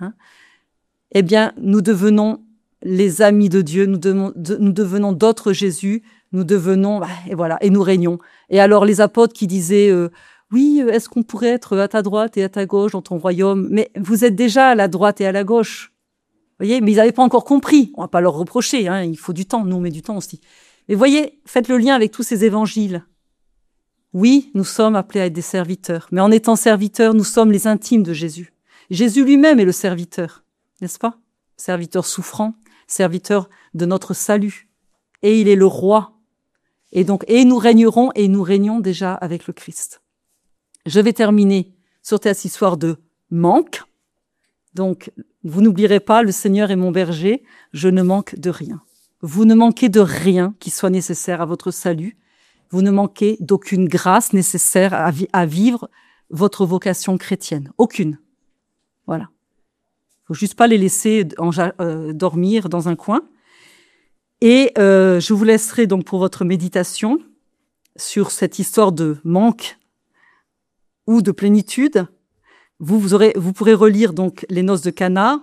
eh bien, nous devenons les amis de Dieu, nous devenons d'autres Jésus, nous devenons, et voilà, et nous régnons. Et alors, les apôtres qui disaient, oui, est-ce qu'on pourrait être à ta droite et à ta gauche dans ton royaume? Mais vous êtes déjà à la droite et à la gauche. Vous voyez, mais ils n'avaient pas encore compris. On va pas leur reprocher, il faut du temps. Nous, on met du temps aussi. Mais voyez, faites le lien avec tous ces évangiles. Oui, nous sommes appelés à être des serviteurs. Mais en étant serviteurs, nous sommes les intimes de Jésus. Jésus lui-même est le serviteur, n'est-ce pas? Serviteur souffrant, serviteur de notre salut. Et il est le roi. Et donc, nous régnerons et nous régnons déjà avec le Christ. Je vais terminer sur cette histoire de manque. Donc, vous n'oublierez pas, le Seigneur est mon berger, je ne manque de rien. Vous ne manquez de rien qui soit nécessaire à votre salut. Vous ne manquez d'aucune grâce nécessaire à vivre votre vocation chrétienne. Aucune. Voilà. Faut juste pas les laisser dormir dans un coin. Et je vous laisserai donc pour votre méditation sur cette histoire de manque ou de plénitude. Vous pourrez relire donc les noces de Cana.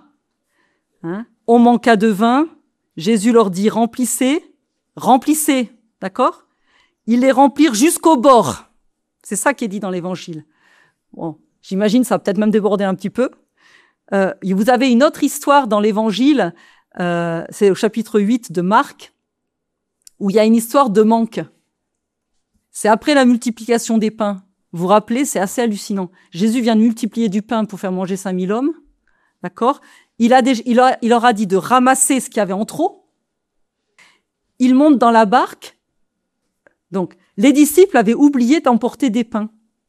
On manqua de vin. Jésus leur dit remplissez, d'accord? Ils les remplirent jusqu'au bord. C'est ça qui est dit dans l'Évangile. Bon, j'imagine ça va peut-être même déborder un petit peu. Vous avez une autre histoire dans l'Évangile, c'est au chapitre 8 de Marc, où il y a une histoire de manque. C'est après la multiplication des pains. Vous vous rappelez, c'est assez hallucinant. Jésus vient de multiplier du pain pour faire manger 5000 hommes, d'accord? Il leur a dit de ramasser ce qu'il y avait en trop. Il monte dans la barque. Donc, les disciples avaient oublié d'emporter des pains.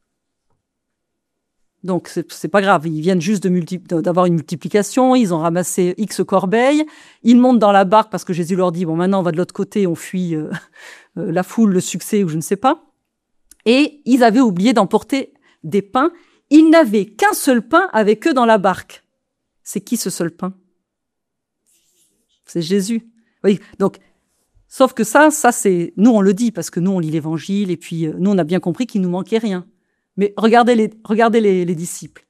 Donc, c'est pas grave. Ils viennent juste d'avoir une multiplication. Ils ont ramassé X corbeilles. Ils montent dans la barque parce que Jésus leur dit, bon, maintenant, on va de l'autre côté, on fuit la foule, le succès ou je ne sais pas. Et ils avaient oublié d'emporter des pains. Ils n'avaient qu'un seul pain avec eux dans la barque. C'est qui ce seul pain? C'est Jésus. Oui, donc, sauf que ça c'est, nous on le dit parce que nous on lit l'Évangile et puis nous on a bien compris qu'il nous manquait rien. Mais regardez les disciples.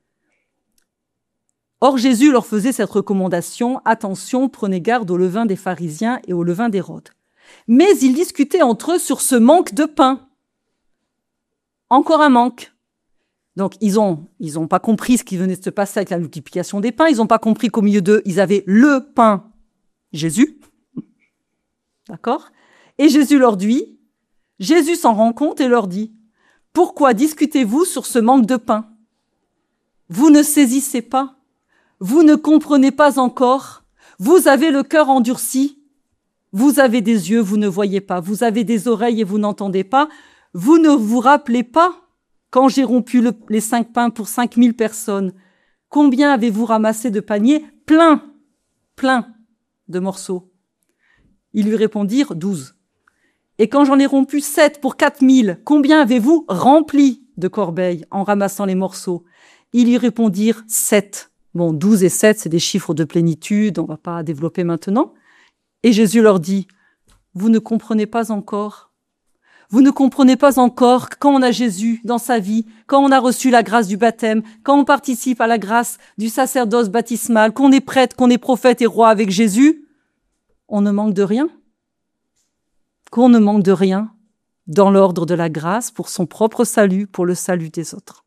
Or Jésus leur faisait cette recommandation, attention, prenez garde au levain des pharisiens et au levain d'Hérode. Mais ils discutaient entre eux sur ce manque de pain. Encore un manque. Donc, ils ont pas compris ce qui venait de se passer avec la multiplication des pains. Ils ont pas compris qu'au milieu d'eux, ils avaient le pain, Jésus. D'accord? Et Jésus leur dit, Jésus s'en rend compte et leur dit, pourquoi discutez-vous sur ce manque de pain? Vous ne saisissez pas? Vous ne comprenez pas encore? Vous avez le cœur endurci? Vous avez des yeux, vous ne voyez pas. Vous avez des oreilles et vous n'entendez pas. Vous ne vous rappelez pas? Quand j'ai rompu les 5 pains pour 5000 personnes, combien avez-vous ramassé de paniers? Plein de morceaux. Ils lui répondirent 12. Et quand j'en ai rompu 7 pour 4000, combien avez-vous rempli de corbeilles en ramassant les morceaux? Ils lui répondirent 7. Bon, 12 et 7, c'est des chiffres de plénitude, on va pas développer maintenant. Et Jésus leur dit, vous ne comprenez pas encore. Vous ne comprenez pas encore que quand on a Jésus dans sa vie, quand on a reçu la grâce du baptême, quand on participe à la grâce du sacerdoce baptismal, qu'on est prêtre, qu'on est prophète et roi avec Jésus, on ne manque de rien. Qu'on ne manque de rien dans l'ordre de la grâce pour son propre salut, pour le salut des autres.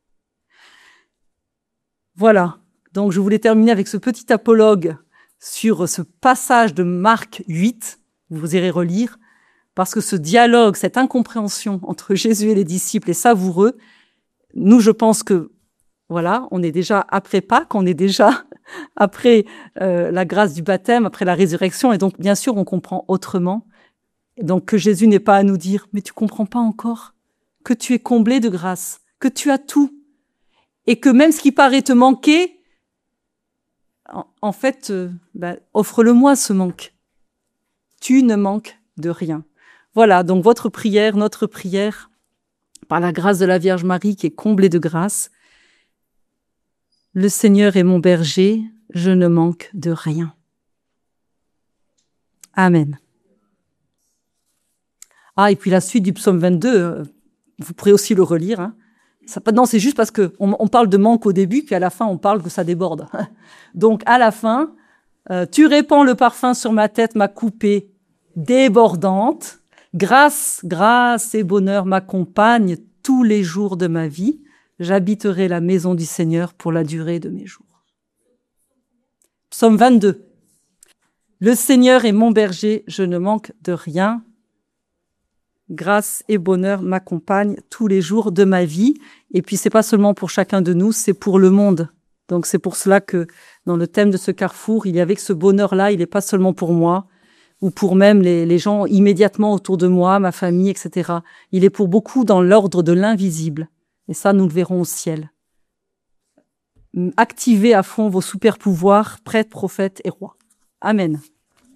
Voilà. Donc, je voulais terminer avec ce petit apologue sur ce passage de Marc 8. Vous irez relire. Parce que ce dialogue, cette incompréhension entre Jésus et les disciples est savoureux. Nous, je pense que, voilà, on est déjà après Pâques, on est déjà après la grâce du baptême, après la résurrection. Et donc, bien sûr, on comprend autrement. Et donc, que Jésus n'est pas à nous dire, mais tu comprends pas encore, que tu es comblé de grâce, que tu as tout. Et que même ce qui paraît te manquer, en fait, offre-le-moi ce manque. Tu ne manques de rien. Voilà, donc votre prière, notre prière, par la grâce de la Vierge Marie qui est comblée de grâce. Le Seigneur est mon berger, je ne manque de rien. Amen. Ah, et puis la suite du psaume 22, vous pourrez aussi le relire. Hein. Non, c'est juste parce qu'on parle de manque au début, puis à la fin, on parle que ça déborde. Donc, à la fin, tu répands le parfum sur ma tête, ma coupée débordante. Grâce, grâce et bonheur m'accompagnent tous les jours de ma vie. J'habiterai la maison du Seigneur pour la durée de mes jours. Psaume 22. Le Seigneur est mon berger, je ne manque de rien. Grâce et bonheur m'accompagnent tous les jours de ma vie. Et puis, c'est pas seulement pour chacun de nous, c'est pour le monde. Donc, c'est pour cela que dans le thème de ce carrefour, il y avait que ce bonheur-là, il n'est pas seulement pour moi, ou pour même les gens immédiatement autour de moi, ma famille, etc. Il est pour beaucoup dans l'ordre de l'invisible. Et ça, nous le verrons au ciel. Activez à fond vos super pouvoirs, prêtres, prophètes et rois. Amen.